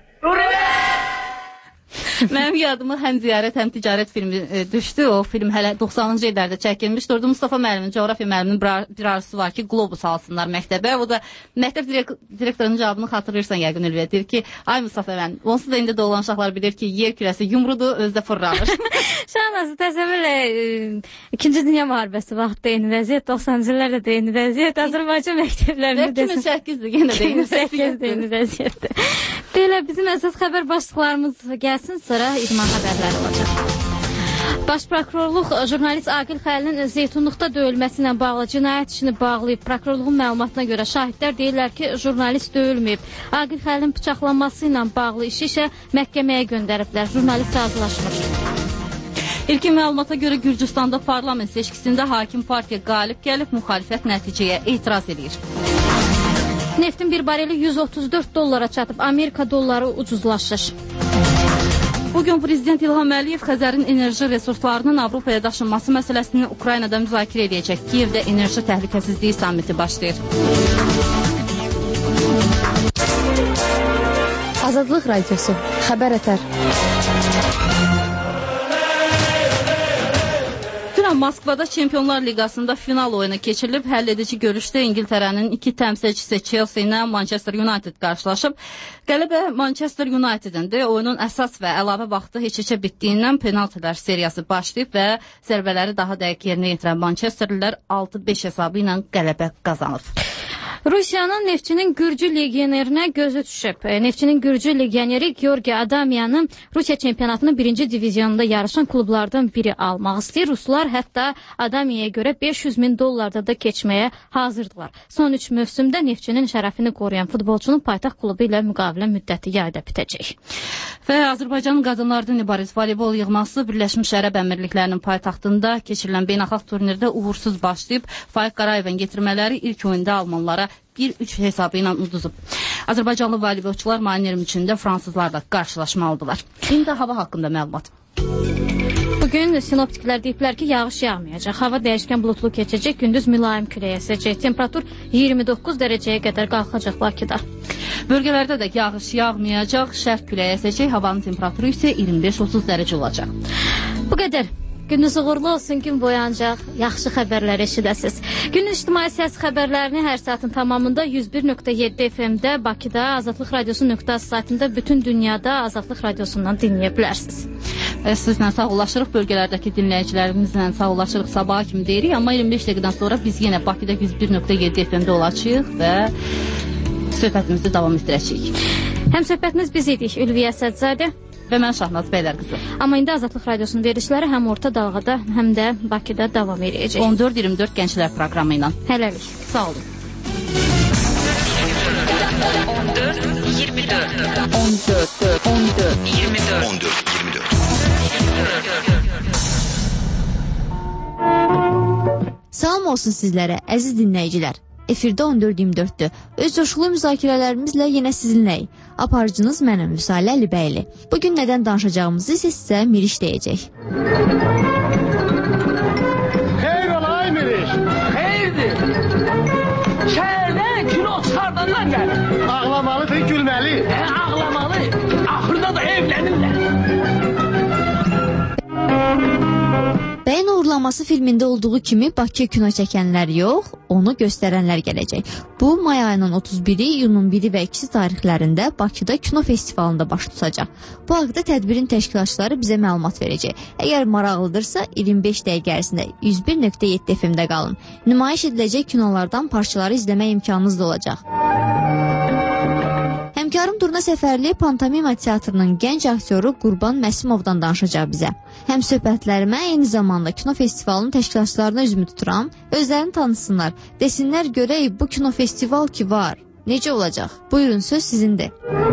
Mənim yadıma həm ziyarət, həm ticarət filmi e, düşdü. O film hələ doxsanıncı illərdə çəkilmişdi. Orada Mustafa müəllimin, coğrafiya müəlliminin bir arzusu var ki, qlobus alsınlar məktəbə. O da məktəb direk direktorunun cavabını xatırlayırsan yəqin Ülviyə. Deyir ki, ay Mustafa müəllim, onsuz da indi də olan uşaqlar bilir ki, yer kürəsi yumrudur, özdə fırlanır. Şahnazı təsəvvürlə İkinci Dünya müharibəsi vaxtda eyni vəziyyət, doxsanıncı illərdə də eyni vəziyyət, Azərbaycan məktəblərində iki min səkkizdir, yenə də eyni vəziyyətdir. Belə bizim əsas xəbər başlıqlarımız gəlsin, sonra idman xəbərləri olacaq. Baş prokurorluq jurnalist Aqil Xəlilin Zeytunluqda döyülməsi ilə bağlı cinayət işini bağlayıb. Prokurorluğun məlumatına görə şahidlər deyirlər ki, jurnalist döyülməyib. Aqil Xəlilin bıçaqlanması ilə bağlı işi isə məhkəməyə göndəriblər. Jurnalist razılaşmır. İlkin məlumata görə Gürcüstanda parlament seçkisində hakim partiya qalib gəlib, müxalifət nəticəyə etiraz edir. Neftin bir bareli yüz otuz dörd dollara çatıb, Amerika dolları ucuzlaşır. Bugün Prezident İlham Əliyev Xəzərin enerji resurslarının Avropaya daşınması məsələsini Ukraynada müzakirə edəcək. Kiyevdə enerji təhlükəsizliyi sammiti başlayır. Azadlıq Radiosu, xəbər ətər. Moskvada Çempionlar Liqasında final oyunu keçirilib. Həll edici görüşdə İngiltərənin iki təmsilçisi Chelsea ilə Manchester United qarşılaşıb. Qələbə Manchester United'indir. Oyunun əsas və əlavə vaxtı heç-heçə bitdiyindən penaltilər seriyası başlayıb və zərbələri daha dəqiq yerinə yetirən Manchesterlilər altı beş hesabı ilə qələbə qazanıb. Rusiyanın Neftçinin Gürcü legionerinə gözü düşüb. Neftçinin Gürcü legioneri Georgi Adamyanın Rusiya çempionatının birinci divizionunda yarışan klublardan biri almaq istəyir. Ruslar hətta Adamyaya görə beş yüz min dollarda da keçməyə hazırdılar. Son üç mövsümdə Neftçinin şərəfini qoruyan futbolçunun paytaxt klubu ilə müqavilə müddəti yayda bitəcək. Və Azərbaycan qadınlardan ibarət voleybol yığması Birləşmiş Ərəb Əmirliklərinin paytaxtında keçirilən beynəlxalq turnirdə uğursuz başlayıb. Faiq Qarayevin getirmələri ilk oyunda almanlara bir üç hesabı ilə uduzub. Azərbaycanlı voleybolçular mayın iyirmi üçündə fransızlarla qarşılaşmalıdırlar. İndi hava haqqında məlumat. Bugün Bugün sinoptiklər deyiblər ki, yağış yağmayacaq. Hava dəyişkən bulutlu keçəcək, gündüz mülayim külək əsəcək. Temperatur iyirmi doqquz dərəcəyə qədər qalxacaq Bakıda. Bölgələrdə də yağış yağmayacaq, şərq külək əsəcək, havanın temperaturu isə iyirmi beş otuz dərəcə olacaq. Bu qədər. Gününüz uğurlu olsun, gün boyu ancaq yaxşı xəbərlər eşidəsiz. Günün ictimai siyasi xəbərlərini hər saatın tamamında yüz bir nöqtə yeddi F M-də, Bakıda, Azadlıq Radiosu nöqtə saytında, bütün dünyada Azadlıq Radiosundan dinləyə bilərsiniz. Sizlə sağollaşırıq, bölgələrdəki dinləyicilərimizlə sağollaşırıq sabaha kimi deyirik, amma iyirmi beş dəqiqədən sonra biz yenə Bakıda yüz bir nöqtə yeddi F M-də olacağıq və söhbətimizi davam etdirəcəyik. Həm söhbətimiz biz idik, Ülviyə Sədzadə və mən Şahnaz Bəylər qızı. Amma indi Azadlıq Radiosunun verilişləri həm Orta Dalğada, həm də Bakıda davam edəcək. on dörd iyirmi dörd Gənclər proqramı ilə. Hələlik. Sağ olun. on dörd iyirmi dörd on dörd on dörd iyirmi dörd on dörd iyirmi dörd Salam olsun sizlərə, əziz dinləyicilər. Efirdə on dörd iyirmi dörddür. Öz coşqulu müzakirələrimizlə yenə sizinləyik. Aparıcınız mənəm Vüsalə Əlibəyli. Bugün nədən danışacağımızı isə sizə Miriş deyəcək. Xeyr olay Miriş, xeyirdir. Şəhərdən kilo çıxardanlar gəlir. Ağlamalıdır, gülməli. Hə, ağlamalı. Axırda da evlənirlər. Bəyin uğurlaması filmində olduğu kimi Bakıya kino çəkənlər yox, onu göstərənlər gələcək. Bu, may ayının otuz biri, iyunun biri və ikisi tarixlərində Bakıda kino festivalında baş tutacaq. Bu haqda tədbirin təşkilatçıları bizə məlumat verəcək. Əgər maraqlıdırsa, iyirmi beş dəqiqə ərzində yüz bir nöqtə yeddi F M-də qalın. Nümayiş ediləcək kinolardan parçaları izləmək imkanınız da olacaq. Həmkarım Durna Səfərli Pantomima teatrının gənc aktyoru Qurban Məsimovdan danışacaq bizə. Həm söhbətlərimə eyni zamanda kino festivalının təşkilatçılarına üzümü tuturam, özlərini tanısınlar, desinlər görək bu kino festival ki var, necə olacaq? Buyurun, söz sizindir.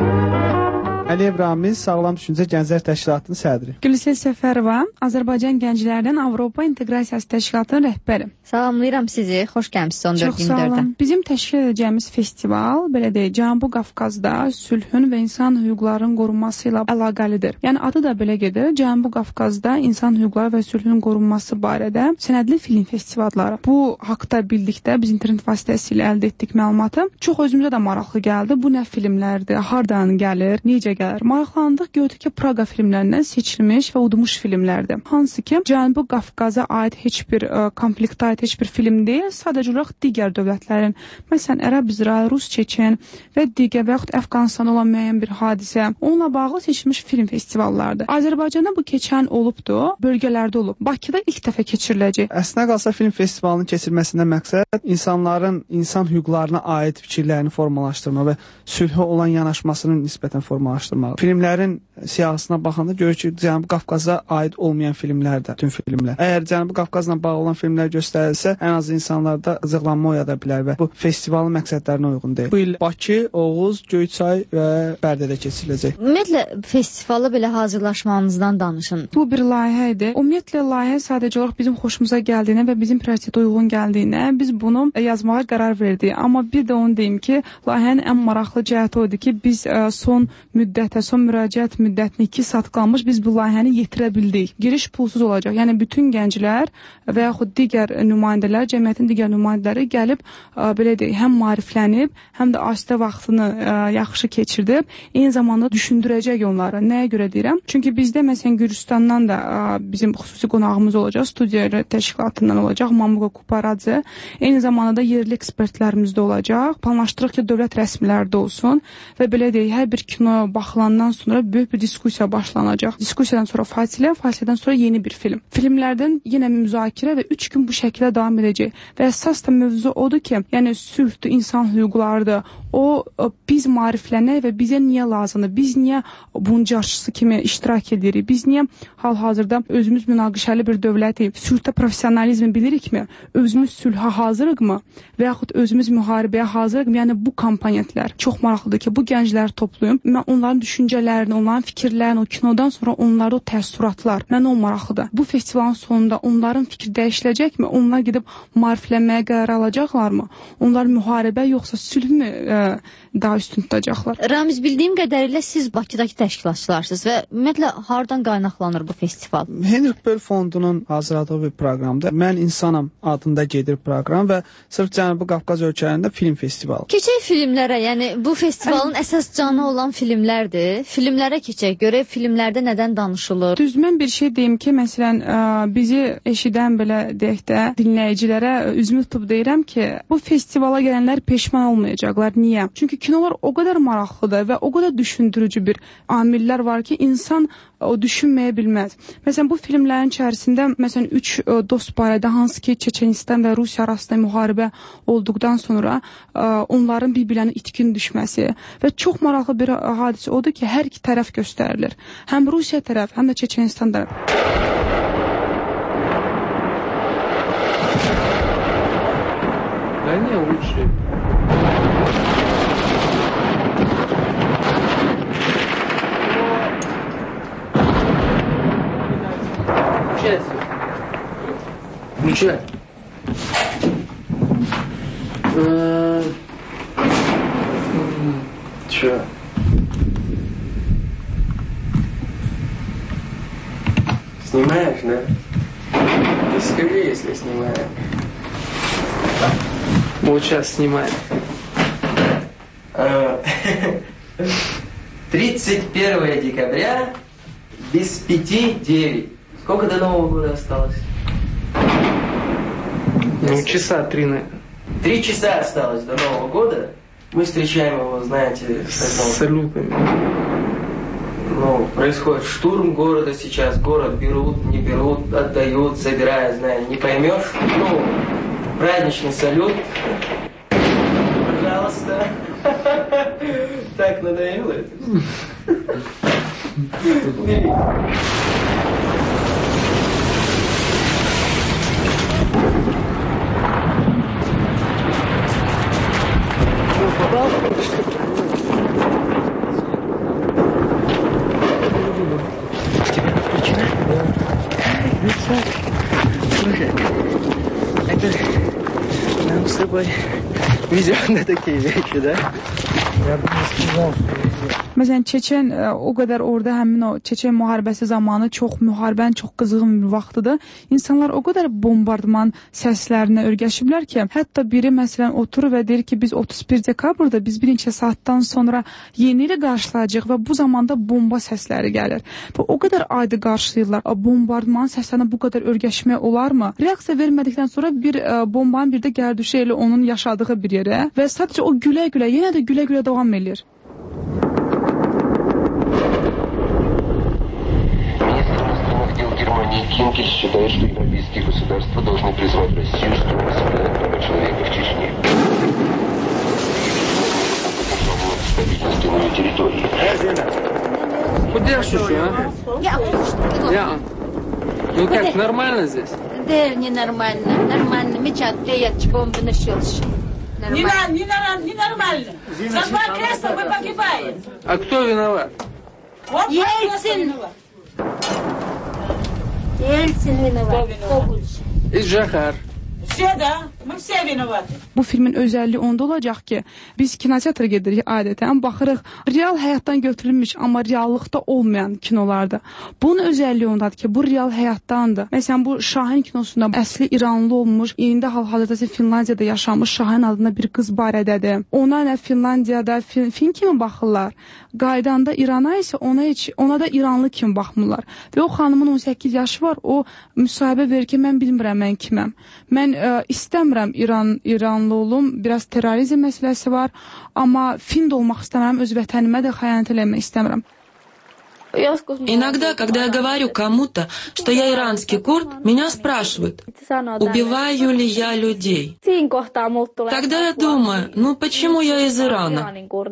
Əliyev Ramiz, Sağlam Düşüncə Gənclər Təşkilatının sədri. Gülsel Səfərova, Azərbaycan gənclərinin Avropa İnteqrasiyası Təşkilatının rəhbəri. Salamlayıram sizi, xoş gəlmişsiniz on dörd iyirmi dördə. Bizim təşkil edəcəyimiz festival, belə deyək, Cənubi Qafqazda sülhün və insan hüquqlarının qorunması ilə əlaqəlidir. Yəni adı da belə gedir, Cənubi Qafqazda insan hüquqları və sülhün qorunması barədə sənədli film festivalları. Bu haqda bildikdə biz internet vasitəsilə əldə etdik məlumatı. Çox özümüzə də maraqlı gəldi. Bu nə filmlərdir, hardan gəlir, necə gəlir? Maraqlandıq, gördük ki, Praqa filmlərindən seçilmiş və udmuş filmlərdir. Hansı ki, Cənubi Qafqaza aid heç bir ə, konfliktə aid heç bir film deyil, sadəcə olaraq digər dövlətlərin, məsələn, Ərəb, İsrail, Rus, Çeçen və digər və yaxud Əfqanistanda olan müəyyən bir hadisə, onunla bağlı seçilmiş film festivallardır. Azərbaycanda bu keçən olubdu, bölgələrdə olub. Bakıda ilk dəfə keçiriləcək. Əslində qalsa film festivalının keçirilməsindən məqsəd insanların insan hüquqlarına aid fikirlərini formalaşdırmaq və sülhə olan yanaşmasını nisbətən formalaşdırmaq. Filmlərin siyahısına baxanda görür ki, Cənubi Qafqaza aid olmayan filmlərdir, bütün filmlər. Əgər Cənubi Qafqazla bağlı olan filmlər göstərilsə, ən az insanlarda qıcıqlanma oyada bilər və bu festivalın məqsədlərinə uyğun deyil. Bu il Bakı, Oğuz, Göyçay və Bərdədə keçiriləcək. Ümumiyyətlə, festivala belə hazırlaşmanızdan danışın. Bu bir layihə idi. Ümumiyyətlə, layihə sadəcə olaraq bizim xoşumuza gəldiyinə və bizim prioritetə uyğun gəldiyinə biz bunu yazmağa qərar verdik. Amma bir də onu deyim ki, layihənin ən maraqlı cəhəti o idi ki, biz ə, son müddətə, son müraciət müddətinə iki saat qalmış biz bu layihəni yetirə bildik. Giriş pulsuz olacaq. Yəni bütün gənclər və yaxud digər nümayəndələr, cəmiyyətin digər nümayəndələri gəlib ə, belə deyək, həm maariflənib, həm də asudə vaxtını ə, yaxşı keçirdib, eyni zamanda düşündürəcək onları. Nəyə görə deyirəm? Çünki bizdə məsələn Gürcüstandan da ə, bizim xüsusi qonağımız olacaq, studiya təşkilatından olacaq, Mamuqa Kuparadze. Eyni zamanda da yerli ekspertlərimiz də olacaq. Planlaşdırıq ki, dövlət rəsmiləri də olsun və belə deyək, hər bir kino baxılandan sonra böyük bir diskusiya başlanacaq. Diskusiyadan sonra fasilə, fasilədən sonra yeni bir film. Filmlərdən yenə müzakirə və üç gün bu şəkildə davam edəcək. Və əsas da mövzu odur ki, yəni sülhdür, insan hüquqlarıdır. O, o biz maariflənək və bizə niyə lazımdır? Biz niyə bunun carçısı kimi iştirak edirik? Biz niyə hal-hazırda özümüz münaqişəli bir dövlətik, sülhdə professionalizmi bilirikmi? Özümüz sülhə hazırıqmı? Və yaxud özümüz müharibəyə hazırıqmı? Yəni bu komponentlər çox maraqlıdır ki, bu gəncləri toplayım. Mən onların düşüncələrini, onların fikirlərini, o kinodan sonra onlarda o təəssüratlar, mənə o maraqlıdır. Bu festivalın sonunda onların fikri dəyişiləcəkmi? Onlar gedib maariflənməyə qərar alacaqlarmı? Onlar müharibə yoxsa sülhmü ə, daha üstün tutacaqlar. Ramiz, bildiyim qədərilə siz Bakıdakı təşkilatçılarsınız və ümumiyyətlə hardan qaynaqlanır bu festival? Henrik Böll Fondunun hazırladığı bir proqramdır. Mən insanam adında gedir proqram və sırf Cənubi Qafqaz ölkələrində film festivalı. Keçək filmlərə, yəni bu festivalın əsas canı olan filmlərdir. Filmlərə keçək, görək filmlərdə nədən danışılır? Düz mən bir şey deyim ki, məsələn, bizi eşidən belə deyək də dinləyicilərə üzümü tutub deyirəm ki, bu festivala gələnlər peşman olmayacaqlar. Niyə? Çünki kinolar o qədər maraqlıdır və o qədər düşündürücü bir amillər var ki, insan o düşünməyə bilməz. Məsələn, bu filmlərin içərisində məsələn üç dost barədə, hansı ki Çeçenistan və Rusiya arasında müharibə olduqdan sonra onların bir-birlərinə itkin düşməsi və çox maraqlı bir hadisə odur ki, hər iki tərəf göstərilir. Həm Rusiya tərəf, həm də Çeçenistan tərəf. Да не, лучше. Включай. Че? Снимаешь, да? Ты скажи, если снимаешь. Вот сейчас снимаем. тридцать первое декабря без пяти девять. Сколько до Нового года осталось? Ну, часа три, наверное. Три часа осталось до Нового года. Мы встречаем его, знаете, с салютами. Ну, происходит штурм города сейчас. Город берут, не берут, отдают, забирают, знаете, не поймешь. Ну, праздничный салют. Пожалуйста. Так надоело это. Бери. Попал? Тебя включено? Да. Слушай, это нам с тобой везет на такие вещи, да? Я бы не сказал, что везет. Məsələn, Çeçen o qədər orada həmin o Çeçen müharibəsi zamanı çox müharibənin çox qızğın bir vaxtıdır. İnsanlar o qədər bombardman səslərinə örgəşiblər ki, hətta biri məsələn oturur və deyir ki, biz otuz bir dekabrda biz bir neçə saatdan sonra yeni ili qarşılayacağıq və bu zamanda bomba səsləri gəlir. Və o qədər adi qarşılayırlar. Bombardman səslərinə bu qədər örgəşmək olarmı? Reaksiya vermədikdən sonra bir bombanın bir də gəldüşü elə onun yaşadığı bir yerə və sadəcə o gülə-gülə, yenə də gülə-gülə davam edir. Германии Хинкель считает, что европейские государства должны призвать Россию строго соблюдать права человека в Чечне. Стабильности на ее территории. Куда шушу, а? Я. Ну как, нормально здесь? Да, не нормально. Нормально. Мечат, приятель, бомбы нашелся. Не, не, не нормально. За два кресла вы погибаете. А кто виноват? Вот Ельцин. Ельцin виноват. И Жахар. Все, да. Мы все vinovatı. Bu filmin özəlliyi onda olacaq ki, biz kinoteatra gedirik adətən, baxırıq real həyatdan götürülmüş, amma reallıqda olmayan kinolarda. Bunun özəlliyi ondadır ki, bu real həyatdandır. Məsələn, bu Şahin kinosunda əsli İranlı olmuş, indi hal-hazırda Finlandiyada yaşamış Şahin adında bir qız barədədir. Ona nə Finlandiyada film, film kimi baxırlar. Qaydanda İrana isə ona heç ona da İranlı kimi baxmırlar. Və o xanımın on səkkiz yaşı var, o müsahibə verir ki, mən bilmirəm mən kiməm. Mən ə, istəmirəm İran İranlı olum, biraz terrorizm məsələsi var, amma Find olmaq istəmirəm, öz vətənimə də xəyanət eləmək istəmirəm. Иногда, когда я говорю кому-то, что я иранский курд, меня спрашивают, убиваю ли я людей. Тогда я думаю, ну почему я из Ирана?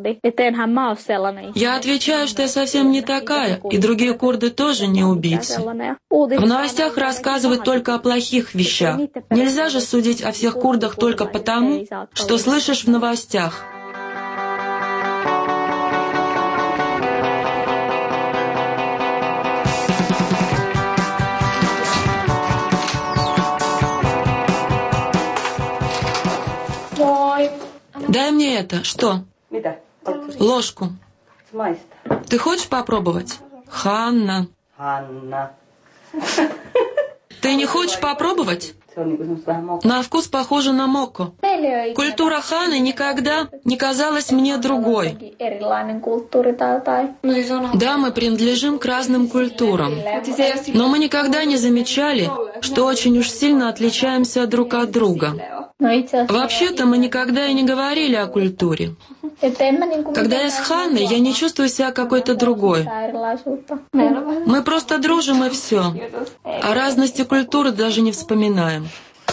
Я отвечаю, что я совсем не такая, и другие курды тоже не убийцы. В новостях рассказывают только о плохих вещах. Нельзя же судить о всех курдах только потому, что слышишь в новостях. Дай мне это. Что? Ложку. Ты хочешь попробовать? Ханна. Ханна. Ты не хочешь попробовать? На вкус похоже на моко. Культура Ханы никогда не казалась мне другой. Да, мы принадлежим к разным культурам, но мы никогда не замечали, что очень уж сильно отличаемся друг от друга. Вообще-то мы никогда и не говорили о культуре. Когда я с Ханной, я не чувствую себя какой-то другой. Мы просто дружим и все. О разности культуры даже не вспоминаем.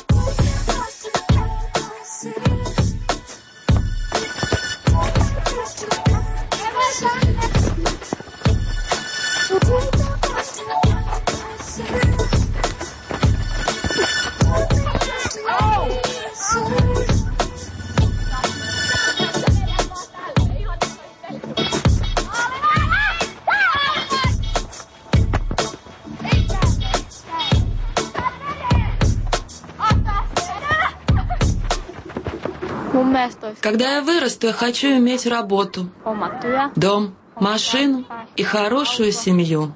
Когда я вырасту, я хочу иметь работу, дом, машину и хорошую семью.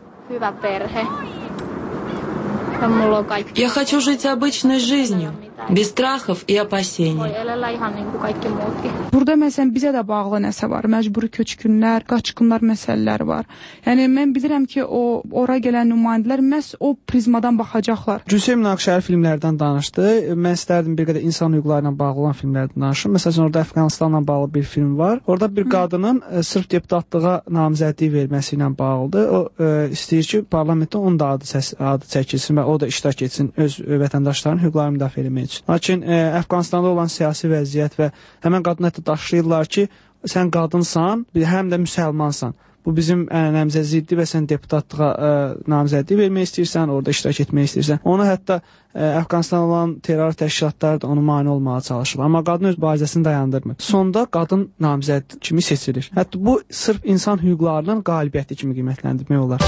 Я хочу жить обычной жизнью, без страхов и опасений. Burada məsələn bizə də bağlı nəsə var. Məcburi köçkünlər, qaçqınlar məsələləri var. Yəni mən bilirəm ki, o ora gələn nümayəndələr məhz o prizmadan baxacaqlar. Gülsüm Münaqişəli filmlərdən danışdı. Mən istərdim bir qədər insan hüquqları ilə bağlı olan filmlərdən danışım. Məsələn, orada Əfqanistanla bağlı bir film var. Orada bir qadının e, sırf deputatlığa namizədliyi verməsi ilə bağlıdır. O e, istəyir ki, parlamentdə onun da adı, səs, adı çəkilsin və o da iştirak etsin öz vətəndaşlarının hüquqlarını müdafiə etmək üçün. Lakin e, Əfqanistanda olan siyasi vəziyyət və həmən qadını hətta daşlayırlar ki, sən qadınsan, həm də müsəlmansan. Bu bizim ənənəmizə ziddir və sən deputatlığa ə, namizədlik vermək istəyirsən, orada iştirak etmək istəyirsən. Onu hətta ə, Əfqanistanda olan terror təşkilatları da onu mane olmağa çalışır. Amma qadın öz mübarizəsini dayandırmır. Sonda qadın namizəd kimi seçilir. Hətta bu sırf insan hüquqlarının qalibiyyəti kimi qiymətləndirmək olar.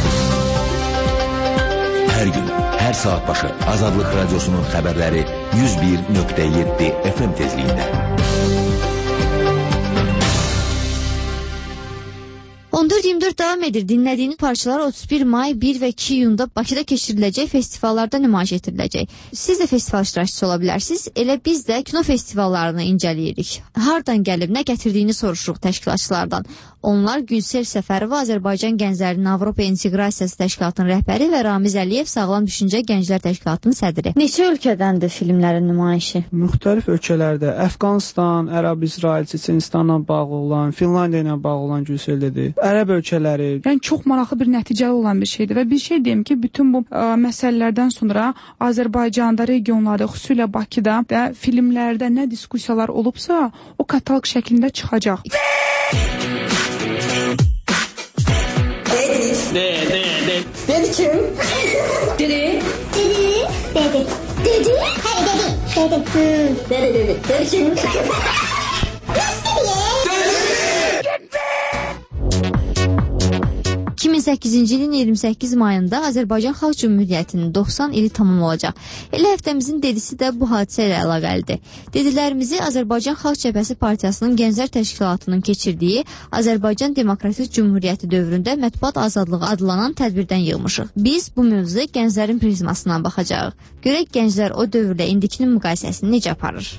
Hər gün, hər saat başı Azadlıq Radiosunun xəbərləri yüz bir nöqtə yeddi F M tezliyində. on dörd iyirmi dörd davam edir. Dinlədiyiniz parçalar otuz bir may, bir və iki iyunda Bakıda keçiriləcək festivallarda nümayiş etdiriləcək. Siz də festival iştirakçısı ola bilərsiniz. Elə biz də kino festivallarını incələyirik. Hardan gəlib, nə gətirdiyini soruşuruq təşkilatçılardan. Onlar Gülsel Səfərova, Azərbaycan Gənclərinin Avropa İnteqrasiyası Təşkilatının rəhbəri və Ramiz Əliyev, Sağlam Düşüncə Gənclər Təşkilatının sədri. Neçə ölkədəndir filmlərin nümayişi? Müxtəlif ölkələrdə. Əfqanistan, Ərəb, İsrail, Çeçenistanla bağlı olan, Finlandiya ilə bağlı olan Gülsel'dir. Ərəb ölkələri. Yəni çox maraqlı bir nəticəli olan bir şeydir və bir şey deyim ki, bütün bu ə, məsələlərdən sonra Azərbaycanda, regionlarda, xüsusilə Bakıda və filmlərdə nə diskussiyalar olubsa, o kataloq şəklində çıxacaq. De, de, de. Dedi kim? Dedi. Dedi. Dedi. Dedi. Hayır dedi. Dedi. Hmm. Dedi dedi. Dedi kim? iki min səkkizinci ilin iyirmi səkkiz mayında Azərbaycan Xalq Cümhuriyyətinin doxsan ili tamam olacaq. Elə həftəmizin dedisi də bu hadisə ilə əlaqəlidir. Dedilərimizi Azərbaycan Xalq Cəbhəsi Partiyasının Gənclər Təşkilatının keçirdiyi Azərbaycan Demokratik Cümhuriyyəti dövründə mətbuat azadlığı adlanan tədbirdən yığmışıq. Biz bu mövzuya gənclərin prizmasından baxacağıq. Görək gənclər o dövrlə indikinin müqayisəsini necə aparır?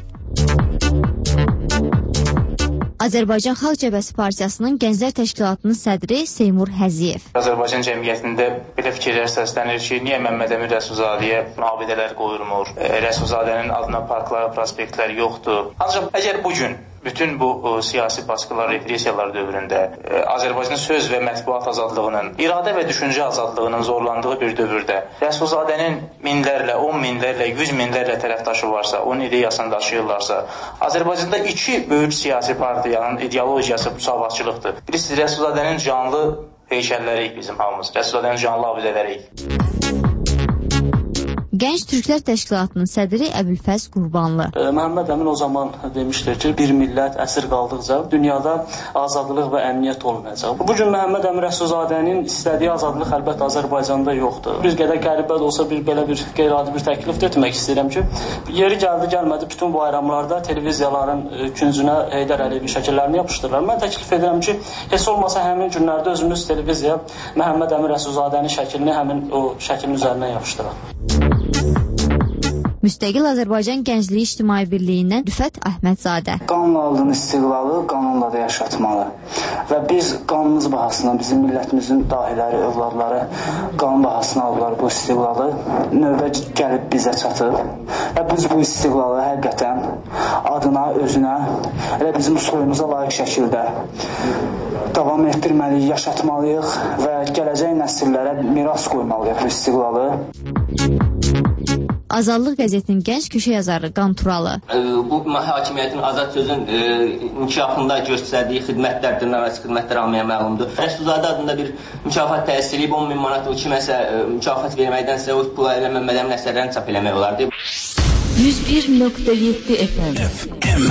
Azərbaycan Xalq Cəbhəsi Partiyasının Gənclər Təşkilatının sədri Seymur Həziyev. Azərbaycan cəmiyyətində belə fikirlər səslənir ki, niyə Məmməd Əmin Rəsulzadəyə abidələr qoyulmur, Rəsulzadənin adına parklar, prospektlər yoxdur. Ancaq əgər bugün bütün bu o, siyasi baskılar, repressiyalar dövründə e, Azərbaycanın söz və mətbuat azadlığının, iradə və düşüncə azadlığının zorlandığı bir dövrdə Rəsulzadənin minlərlə, on minlərlə, yüz minlərlə tərəfdaşı varsa, onun ideyasını daşıyırlarsa, Azərbaycanda iki böyük siyasi partiyanın ideologiyası müsavatçılıqdır. Birisi Rəsulzadənin canlı heykəlləriyik bizim hamımız, Rəsulzadənin canlı abidələriyik. Gənc Türklər Təşkilatının sədri Əbülfəz Qurbanlı. E, Məhəmməd Əmin o zaman demişdir ki, bir millət əsir qaldıqca dünyada azadlıq və əmniyyət olmayacaq. Bugün Məhəmməd Əmin Rəsulzadənin istədiyi azadlıq əlbəttə Azərbaycanda yoxdur. Bir qədər qəribə də olsa bir belə bir qeyri-adi bir təklif də etmək istəyirəm ki, yeri gəldi gəlmədi bütün bayramlarda televiziyaların e, küncünə Heydər Əliyevin şəkillərini yapışdırırlar. Mən təklif edirəm ki, heç olmasa həmin günlərdə özümüz televiziya Məhəmməd Əmin Rəsulzadənin şəklini həmin o şəklin üzərinə yapışdıraq. Müstəqil Azərbaycan Gəncliyi İctimai Birliyindən Rüfət Əhmədzadə. Qanunla aldığın istiqlalı qanunla da yaşatmalı. Və biz qanunumuz bahasına, bizim millətimizin dahiləri, övladları qanun bahasına aldılar bu istiqlalı. Növbə gəlib bizə çatıb. Və biz bu istiqlalı həqiqətən adına, özünə, elə bizim soyumuza layiq şəkildə davam etdirməliyik, yaşatmalıyıq və gələcək nəsillərə miras qoymalıyıq bu istiqlalı. Azadlıq qəzetinin gənc köşə yazarı Qanturalı. Bu hakimiyyətin azad sözün e, inkişafında göstərdiyi xidmətlər, dırnaqarası xidmətlər almaya məlumdur. Rəsulzadə adında bir mükafat təsis edib on min manat o kiməsə e, mükafat verməkdənsə o pula elə Məhəmməd Əmin əsərlərini çap eləmək olardı. yüz bir nöqtə yeddi F M.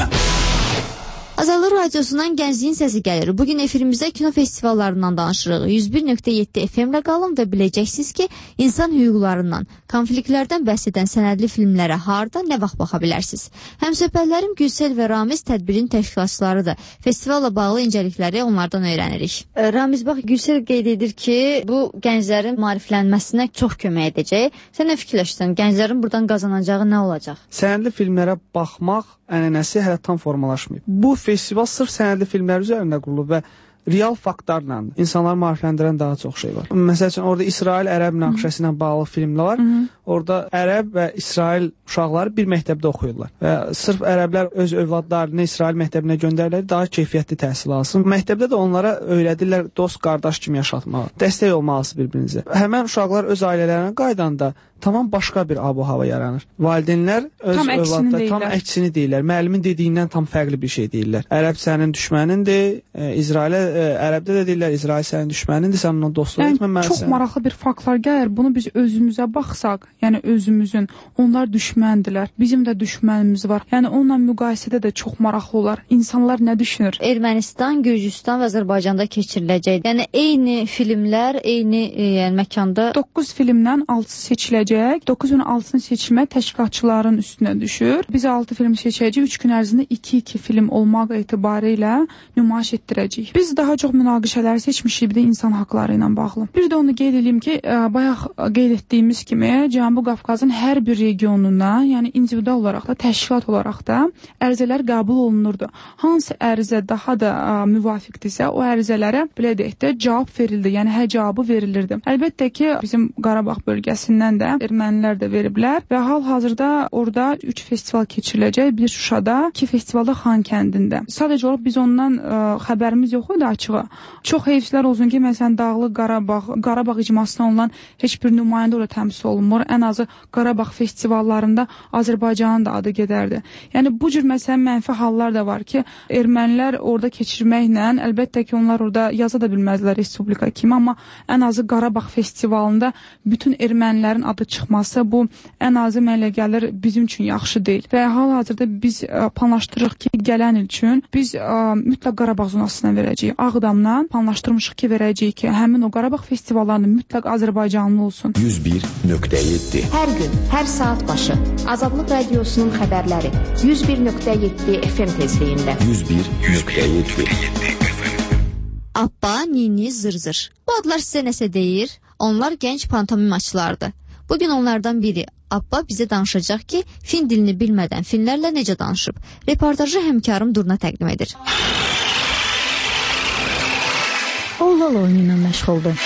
Azadlıq radiosundan Gəncliyin səsi gəlir. Bugün efirimizdə kino festivallarından danışırıq. yüz bir nöqtə yeddi F M-lə qalın və biləcəksiniz ki, insan hüquqlarından, konfliktlərdən bəhs edən sənədli filmlərə harda, nə vaxt baxa bilərsiniz. Həmsöhbətlərim Gülsel və Ramiz tədbirin təşkilatçılarıdır. Festivalla bağlı incəlikləri onlardan öyrənirik. Ramiz, bax, Gülsel qeyd edir ki, bu gənclərin maariflənməsinə çox kömək edəcək. Sən nə fikirləşsən? Gənclərin buradan qazanacağı nə olacaq? Sənədli filmlərə baxmaq ənənəsi hələ tam formalaşmayıb. Bu festival sırf sənədli filmlər üzərində qurulub və real faktlarla insanları maarifləndirən daha çox şey var. Məsəl üçün, orada İsrail-Ərəb münaqişəsi ilə bağlı filmlər var. Hı -hı. Orada Ərəb və İsrail uşaqları bir məktəbdə oxuyurlar. Və sırf ərəblər öz övladlarını İsrail məktəbinə göndərirlər, daha keyfiyyətli təhsil alsın. Məktəbdə də onlara öyrədirlər dost, qardaş kimi yaşatmağı. Dəstək olmalısınız bir-birinizə. Həmən uşaqlar öz ailələrinə qaydanda tamam başqa bir ab-hava yaranır. Valideynlər öz tam övladlar tam əksini deyirlər. Müəllimin dediyindən tam fərqli bir şey deyirlər. Ərəb sənin düşmənindir, e, İsrailə e, Ərəbdə də deyirlər İsrail sənin düşmənindir, sən onunla dostluq yəni, etməməlisən. Çox maraqlı bir faktlar gəlir. Bunu biz özümüzə baxsaq, yəni özümüzün, onlar düşməndilər. Bizim də düşmənimiz var. Yəni onunla müqayisədə də çox maraqlı olar. İnsanlar nə düşünür? Ermənistan, Gürcüstan və Azərbaycanda keçiriləcək. Yəni eyni filmlər, eyni e, yəni məkanda doqquz filmdən altısı seçiləcək. doqquzun altısını seçmə təşkilatçıların üstünə düşür. Biz altı film seçəcəyik. üç gün ərzində iki iki film olmaq etibarıyla nümayiş etdirəcəyik. Biz daha çox münaqişələri seçmişik bir də insan haqları ilə bağlı. Bir də onu qeyd edeyim ki, bayaq qeyd etdiyimiz kimi Cənubi Qafqazın hər bir regionuna, yəni individual olaraq da, təşkilat olaraq da ərizələr qəbul olunurdu. Hansı ərizə daha da ə, müvafiqdirsə, o ərizələrə belə deyək də cavab verildi. Yəni hə cavabı verilirdi. Əlbəttə ki, bizim Qarabağ bölgəsindən də ermənilər də veriblər və hal-hazırda orada üç festival keçiriləcək. Bir Şuşada, iki festivalda Xankəndində. Sadəcə olaraq biz ondan ə, xəbərimiz yox idi açığı. Çox heyfsizlər olsun ki, məsələn, Dağlıq Qarabağ, Qarabağ icmasına olan heç bir nümayəndə orada təmsil olunmur. Ən azı Qarabağ festivallarında Azərbaycanın da adı gedərdi. Yəni bu cür məsələn mənfi hallar da var ki, ermənilər orada keçirməklə, əlbəttə ki, onlar orada yaza da bilməzlər Respublika kimi, amma ən azı Qarabağ festivalında bütün ermənilərin adı çıxması bu ən azı mənə gəlir bizim üçün yaxşı deyil. Və hal-hazırda biz ə, planlaşdırırıq ki, gələn il üçün biz ə, mütləq Qarabağ zonasına verəcəyik. Ağdamdan planlaşdırmışıq ki, verəcəyik ki, həmin o Qarabağ festivallarında mütləq Azərbaycanlı olsun. yüz bir nöqtə yeddi. Hər gün, hər saat başı Azadlıq Radiosunun xəbərləri yüz bir nöqtə yeddi F M tezliyində. yüz bir nöqtə yeddi. Abba, Nini, Zırzır. Bu adlar sizə nəsə deyir? Onlar gənc pantomimaçılardır. Bugün onlardan biri Abba bizə danışacaq ki, fin dilini bilmədən finlərlə necə danışıb. Reportajı həmkarım Durna təqdim edir. O lal oyunu ilə məşğuldur.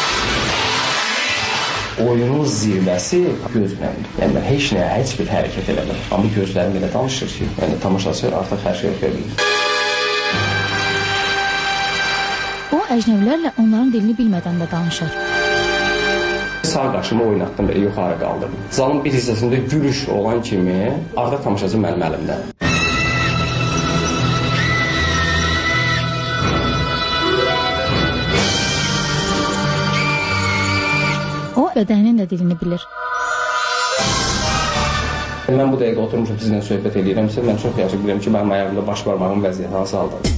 Oyunun zirvəsi gözləmdir. Yəni mən heç nəyə, heç bir hərəkət eləməm. Amma gözlərim elə danışır ki, yəni tamaşaçı artıq hər şey oxuya bilir. O əcnəbilərlə onların dilini bilmədən də danışır. Sağ qaşımı oynatdım, belə yuxarı qaldırdım. Zalın bir hissəsində gülüş olan kimi artıq tamaşaçı mənim əlimdə. O bədəninin də dilini bilir. Mən bu dəqiqə oturmuşum sizinlə söhbət edirəmsə, mən çox yaxşı bilirəm ki, mənim ayağımda baş barmağım vəziyyəti hansı haldadır.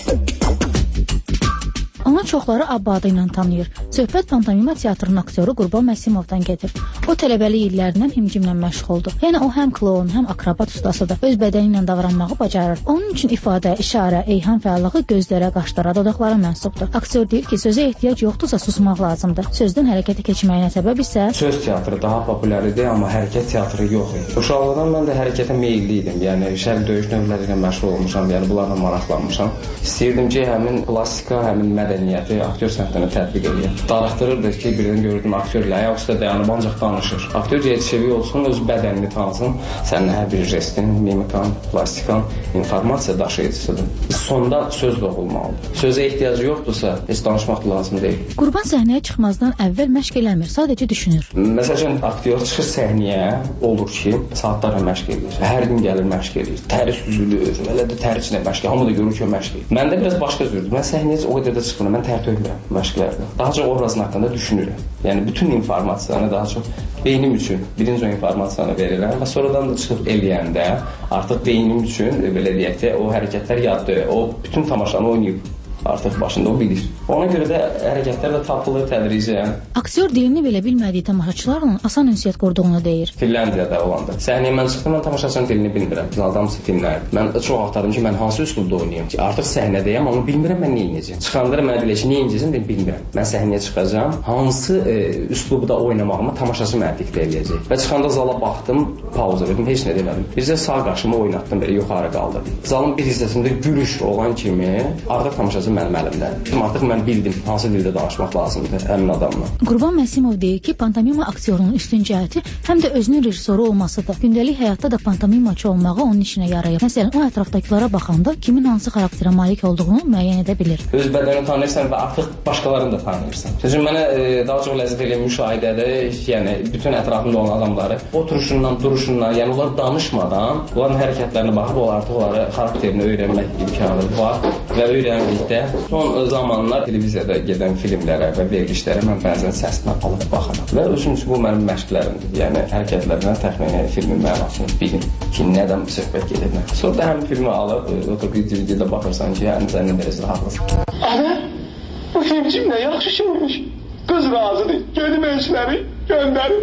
Onun çoxları Abbada ilə tanıyır. Söhbət pantomima teatrının aktyoru Qurban Məsimovdan gedir. O tələbəlik illərindən himcimlə məşğuldur. Yəni o həm kloun, həm akrobat ustasıdır. Öz bədəni ilə davranmağı bacarır. Onun üçün ifadə, işarə, eyham fəallığı gözlərə, qaşlara, dodaqlara mənsubdur. Aktyor deyir ki, sözə ehtiyac yoxdursa susmaq lazımdır. Sözdən hərəkətə keçməyinə səbəb isə söz teatrı daha popülər idi, amma hərəkət teatrı yox idi. Uşaqlıqdan mən də hərəkətə meyilli idim. Yəni şərq döyüş növləri ilə məşğul olmuşam, yəni bunlarla maraqlanmışam. İstəyirdim ki, həmin plastika, həmin mədəniyyəti aktyor sənətinə tətbiq edeyim. Darıxdırırdı ki, birdən gördüm aktyorla ayaq üstə dayanıb ancaq danışır. Aktyor yetişevi olsun, öz bədənini tanısın. Sənin hər bir jestin, mimikan, plastikan informasiya daşıyıcısıdır. Sonda söz doğulmalıdır. Sözə ehtiyacı yoxdursa, heç danışmaq lazım deyil. Qurban səhnəyə çıxmazdan əvvəl məşq eləmir, sadəcə düşünür. Məsələn, aktyor çıxır səhnəyə, olur ki, saatlarla məşq edir. Hər gün gəlir məşq edir. Təri süzülür, elə də təri içində məşq edir. Hamı da görür ki, o məşq edir. Məndə biraz başqa cürdür. Mən səhnəyə o qədər də çıxmıram. Mən tər tökmürəm məşqlərdə. Daha çox obrazın haqqında düşünürəm. Yəni bütün informasiyanı daha çox beynim üçün birinci o informasiyanı verirəm və sonradan da çıxıb eləyəndə artıq beynim üçün belə deyək ki, o hərəkətlər yaddır. O bütün tamaşanı oynayıb. Artıq başında o bilir. Ona görə də hərəkətlər də tapılır tədricən. Aktyor dilini belə bilmədiyi tamaşaçılarla asan ünsiyyət qurduğunu deyir. Finlandiyada olanda. Səhnəyə mən çıxdım, mən tamaşaçının dilini bilmirəm. Finalda hamısı finlərdir. Mən çox axtardım ki, mən hansı üslubda oynayım ki, artıq səhnədəyəm, amma bilmirəm mən nə edəcəm. Çıxanda mən deyəcəm ki, nə edəcəm deyə bilmirəm. Mən səhnəyə çıxacağam, hansı e, üslubda oynamağımı tamaşaçı mənə diktə eləyəcək. Və çıxanda zala baxdım, pauza verdim, heç nə demədim. Bircə sağ qaşımı oynatdım, belə yuxarı qaldırdım. Zalın bir hissəsində gülüş olan kimi artıq tamaşaçı mənim əlimdən. Artıq mən bildim hansı dildə danışmaq lazımdır həmin adamla. Qurban Məsimov deyir ki, pantomima aktyorunun üstün cəhəti həm də özünün rejissoru olmasıdır. Gündəlik həyatda da pantomimaçı olmağı onun işinə yarayır. Məsələn, o ətrafdakılara baxanda kimin hansı xarakterə malik olduğunu müəyyən edə bilir. Öz bədənini tanıyırsan və artıq başqalarını da tanıyırsan. Çünki mənə e, daha çox ləzzət edən müşahidədə, yəni bütün ətrafında olan adamları oturuşundan, duruşundan, yəni onlar danışmadan, onların hərəkətlərinə baxıb o artıq onları xarakterini öyrənmək imkanı var və öyrəndikdə son zamanlar televiziyada gedən filmlərə və verilişlərə mən bəzən səsini alıb baxıram. Və özüm üçün bu mənim məşqlərimdir. Yəni hərəkətlərdən təxminən filmin mənasını bilim ki, nədən söhbət gedir. Sonra da həmin filmi alıb oturub D V D-də baxırsan ki, yəni sən nə dərəcədə haqlısan. Ana, bu filmcim nə yaxşı şeymiş. Qız razıdır. Gedim elçiləri göndərim.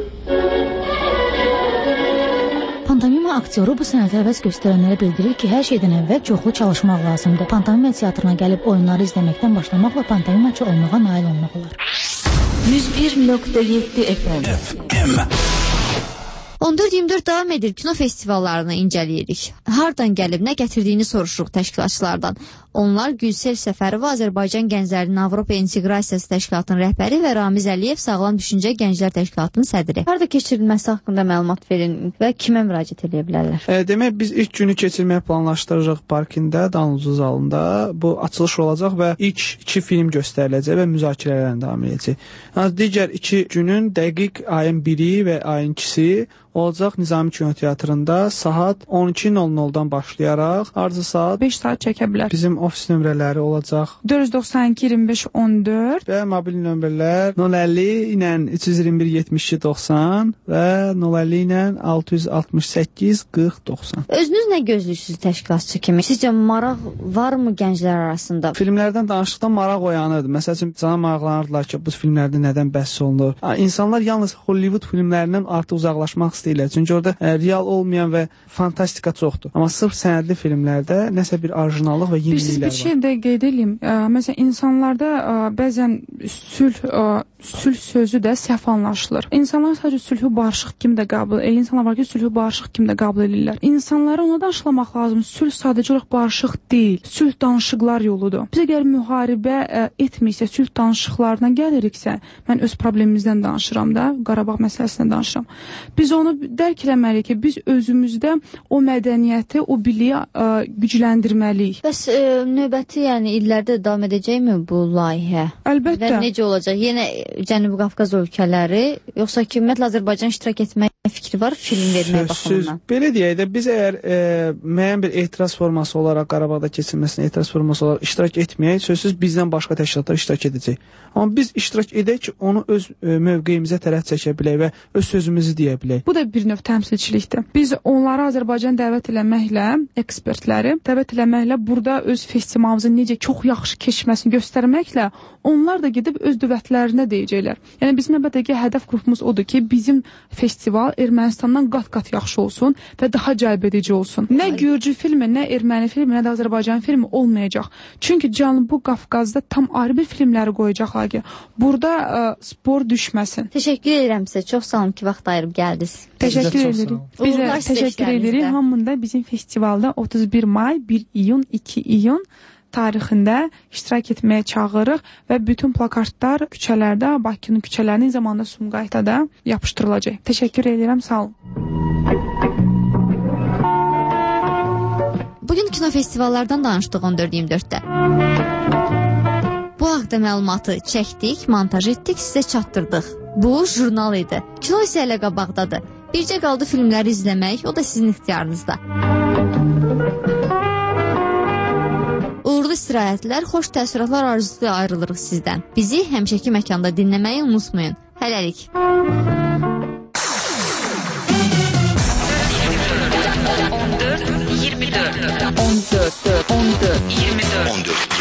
Pantomima aktyoru bu sənətə həvəs göstərənlərə bildirir ki, hər şeydən əvvəl çoxlu çalışmaq lazımdır. Pantomima teatrına gəlib oyunları izləməkdən başlamaqla pantomimaçı olmağa nail olmaq olar. yüz bir nöqtə yeddi F M. on dörd iyirmi dörd davam edir, kino festivallarını incələyirik. Hardan gəlib, nə gətirdiyini soruşuruq təşkilatçılardan. Onlar Gülsel Səfərova, Azərbaycan Gənclərinin Avropa İnteqrasiyası Təşkilatının rəhbəri və Ramiz Əliyev, Sağlam Düşüncə Gənclər Təşkilatının sədri. Harda keçirilməsi haqqında məlumat verin və kimə müraciət edə bilərlər? E, demək, biz ilk günü keçirməyə planlaşdırırıq parkində, Danuzu zalında. Bu açılış olacaq və ilk iki film göstəriləcək və müzakirələrlə davam edəcək. Yəni, digər iki günün dəqiq ayın biri və ayın ikisi olacaq Nizami Kinoteatrında saat on iki nol noldan başlayaraq arzu saat beş saat çəkə bilər. Bizim ofis nömrələri olacaq dörd yüz doxsan iki iyirmi beş on dörd və mobil nömrələr nol əlli ilə üç yüz iyirmi bir yetmiş iki doxsan və nol əlli ilə altı yüz altmış səkkiz qırx doxsan. Özünüz nə gözləyirsiniz təşkilatçı kimi? Sizcə maraq varmı gənclər arasında? Filmlərdən danışdıqda maraq oyanırdı. Məsələn, cana maraqlanırdılar ki, bu filmlərdə nədən bəhs olunur? İnsanlar yalnız Hollywood filmlərindən artıq uzaqlaşmaq istəyirlər. Çünki orada ə, real olmayan və fantastika çoxdur. Amma sırf sənədli filmlərdə nəsə bir orijinallıq və yeniliklər var. Bir şey də qeyd edeyim. Ə, məsələn, insanlarda ə, bəzən sülh ə, sülh sözü də səhv anlaşılır. İnsanlar sadəcə sülhü barışıq kimi də qəbul edir. İnsanlar var ki, sülhü barışıq kimi də qəbul edirlər. İnsanlara ona danışlamaq lazım. Sülh sadəcə olaraq barışıq deyil. Sülh danışıqlar yoludur. Biz əgər müharibə ə, etmirsə, sülh danışıqlarına gəliriksə, mən öz problemimizdən danışıram da, Qarabağ məsələsindən danışıram. Biz onu dərk eləməliyik ki, biz özümüzdə o mədəniyyəti, o biliyi ə, gücləndirməliyik. Bəs ə, növbəti, yəni illərdə davam edəcəkmi bu layihə? Əlbəttə. Və necə olacaq? Yenə Cənubi Qafqaz ölkələri, yoxsa ki, ümumiyyətlə Azərbaycan iştirak etmək fikri var film vermək baxımından? Belə deyək də, biz əgər e, müəyyən bir etiraz forması olaraq Qarabağda keçirilməsinə etiraz forması olaraq iştirak etməyək, sözsüz bizdən başqa təşkilatlar iştirak edəcək. Amma biz iştirak edək ki, onu öz e, mövqeyimizə tərəf çəkə bilək və öz sözümüzü deyə bilək. Bu da bir növ təmsilçilikdir. Biz onları Azərbaycan dəvət eləməklə, ekspertləri dəvət eləməklə, burada öz festivalımızın necə çox yaxşı keçməsini göstərməklə, onlar da gedib öz dövlətlərinə deyəcəklər. Yəni bizim əlbəttə ki, hədəf qrupumuz odur ki, bizim festival Ermənistandan qat-qat yaxşı olsun və daha cəlbedici olsun. Nə Gürcü filmi, nə Erməni filmi, nə də Azərbaycan filmi olmayacaq. Çünki Cənubi Qafqazda tam ayrı bir filmləri qoyacaqlar ki, burada ə, spor düşməsin. Təşəkkür edirəm sizə. Çox sağ olun ki, vaxt ayırıb gəldiniz. Təşəkkür edirik. Biz də təşəkkür edirik. Hamında bizim festivalda otuz bir may, bir iyun, iki iyun tarixində iştirak etməyə çağırırıq və bütün plakatlar küçələrdə, Bakının küçələrinin zamanında Sumqayıtada yapışdırılacaq. Təşəkkür edirəm, sağ olun. Bugün kino festivallardan danışdıq on dörd iyirmi dörddə. Bu haqda məlumatı çəkdik, montaj etdik, sizə çatdırdıq. Bu jurnal idi. Kino isə hələ qabaqdadır. Bircə qaldı filmləri izləmək, o da sizin ixtiyarınızda. Uğurlu istirahətlər, xoş təəssüratlar arzusuyla ayrılırıq sizdən. Bizi həmişəki məkanda dinləməyi unutmayın. Hələlik. on dörd iyirmi dörd on dörd iyirmi dörd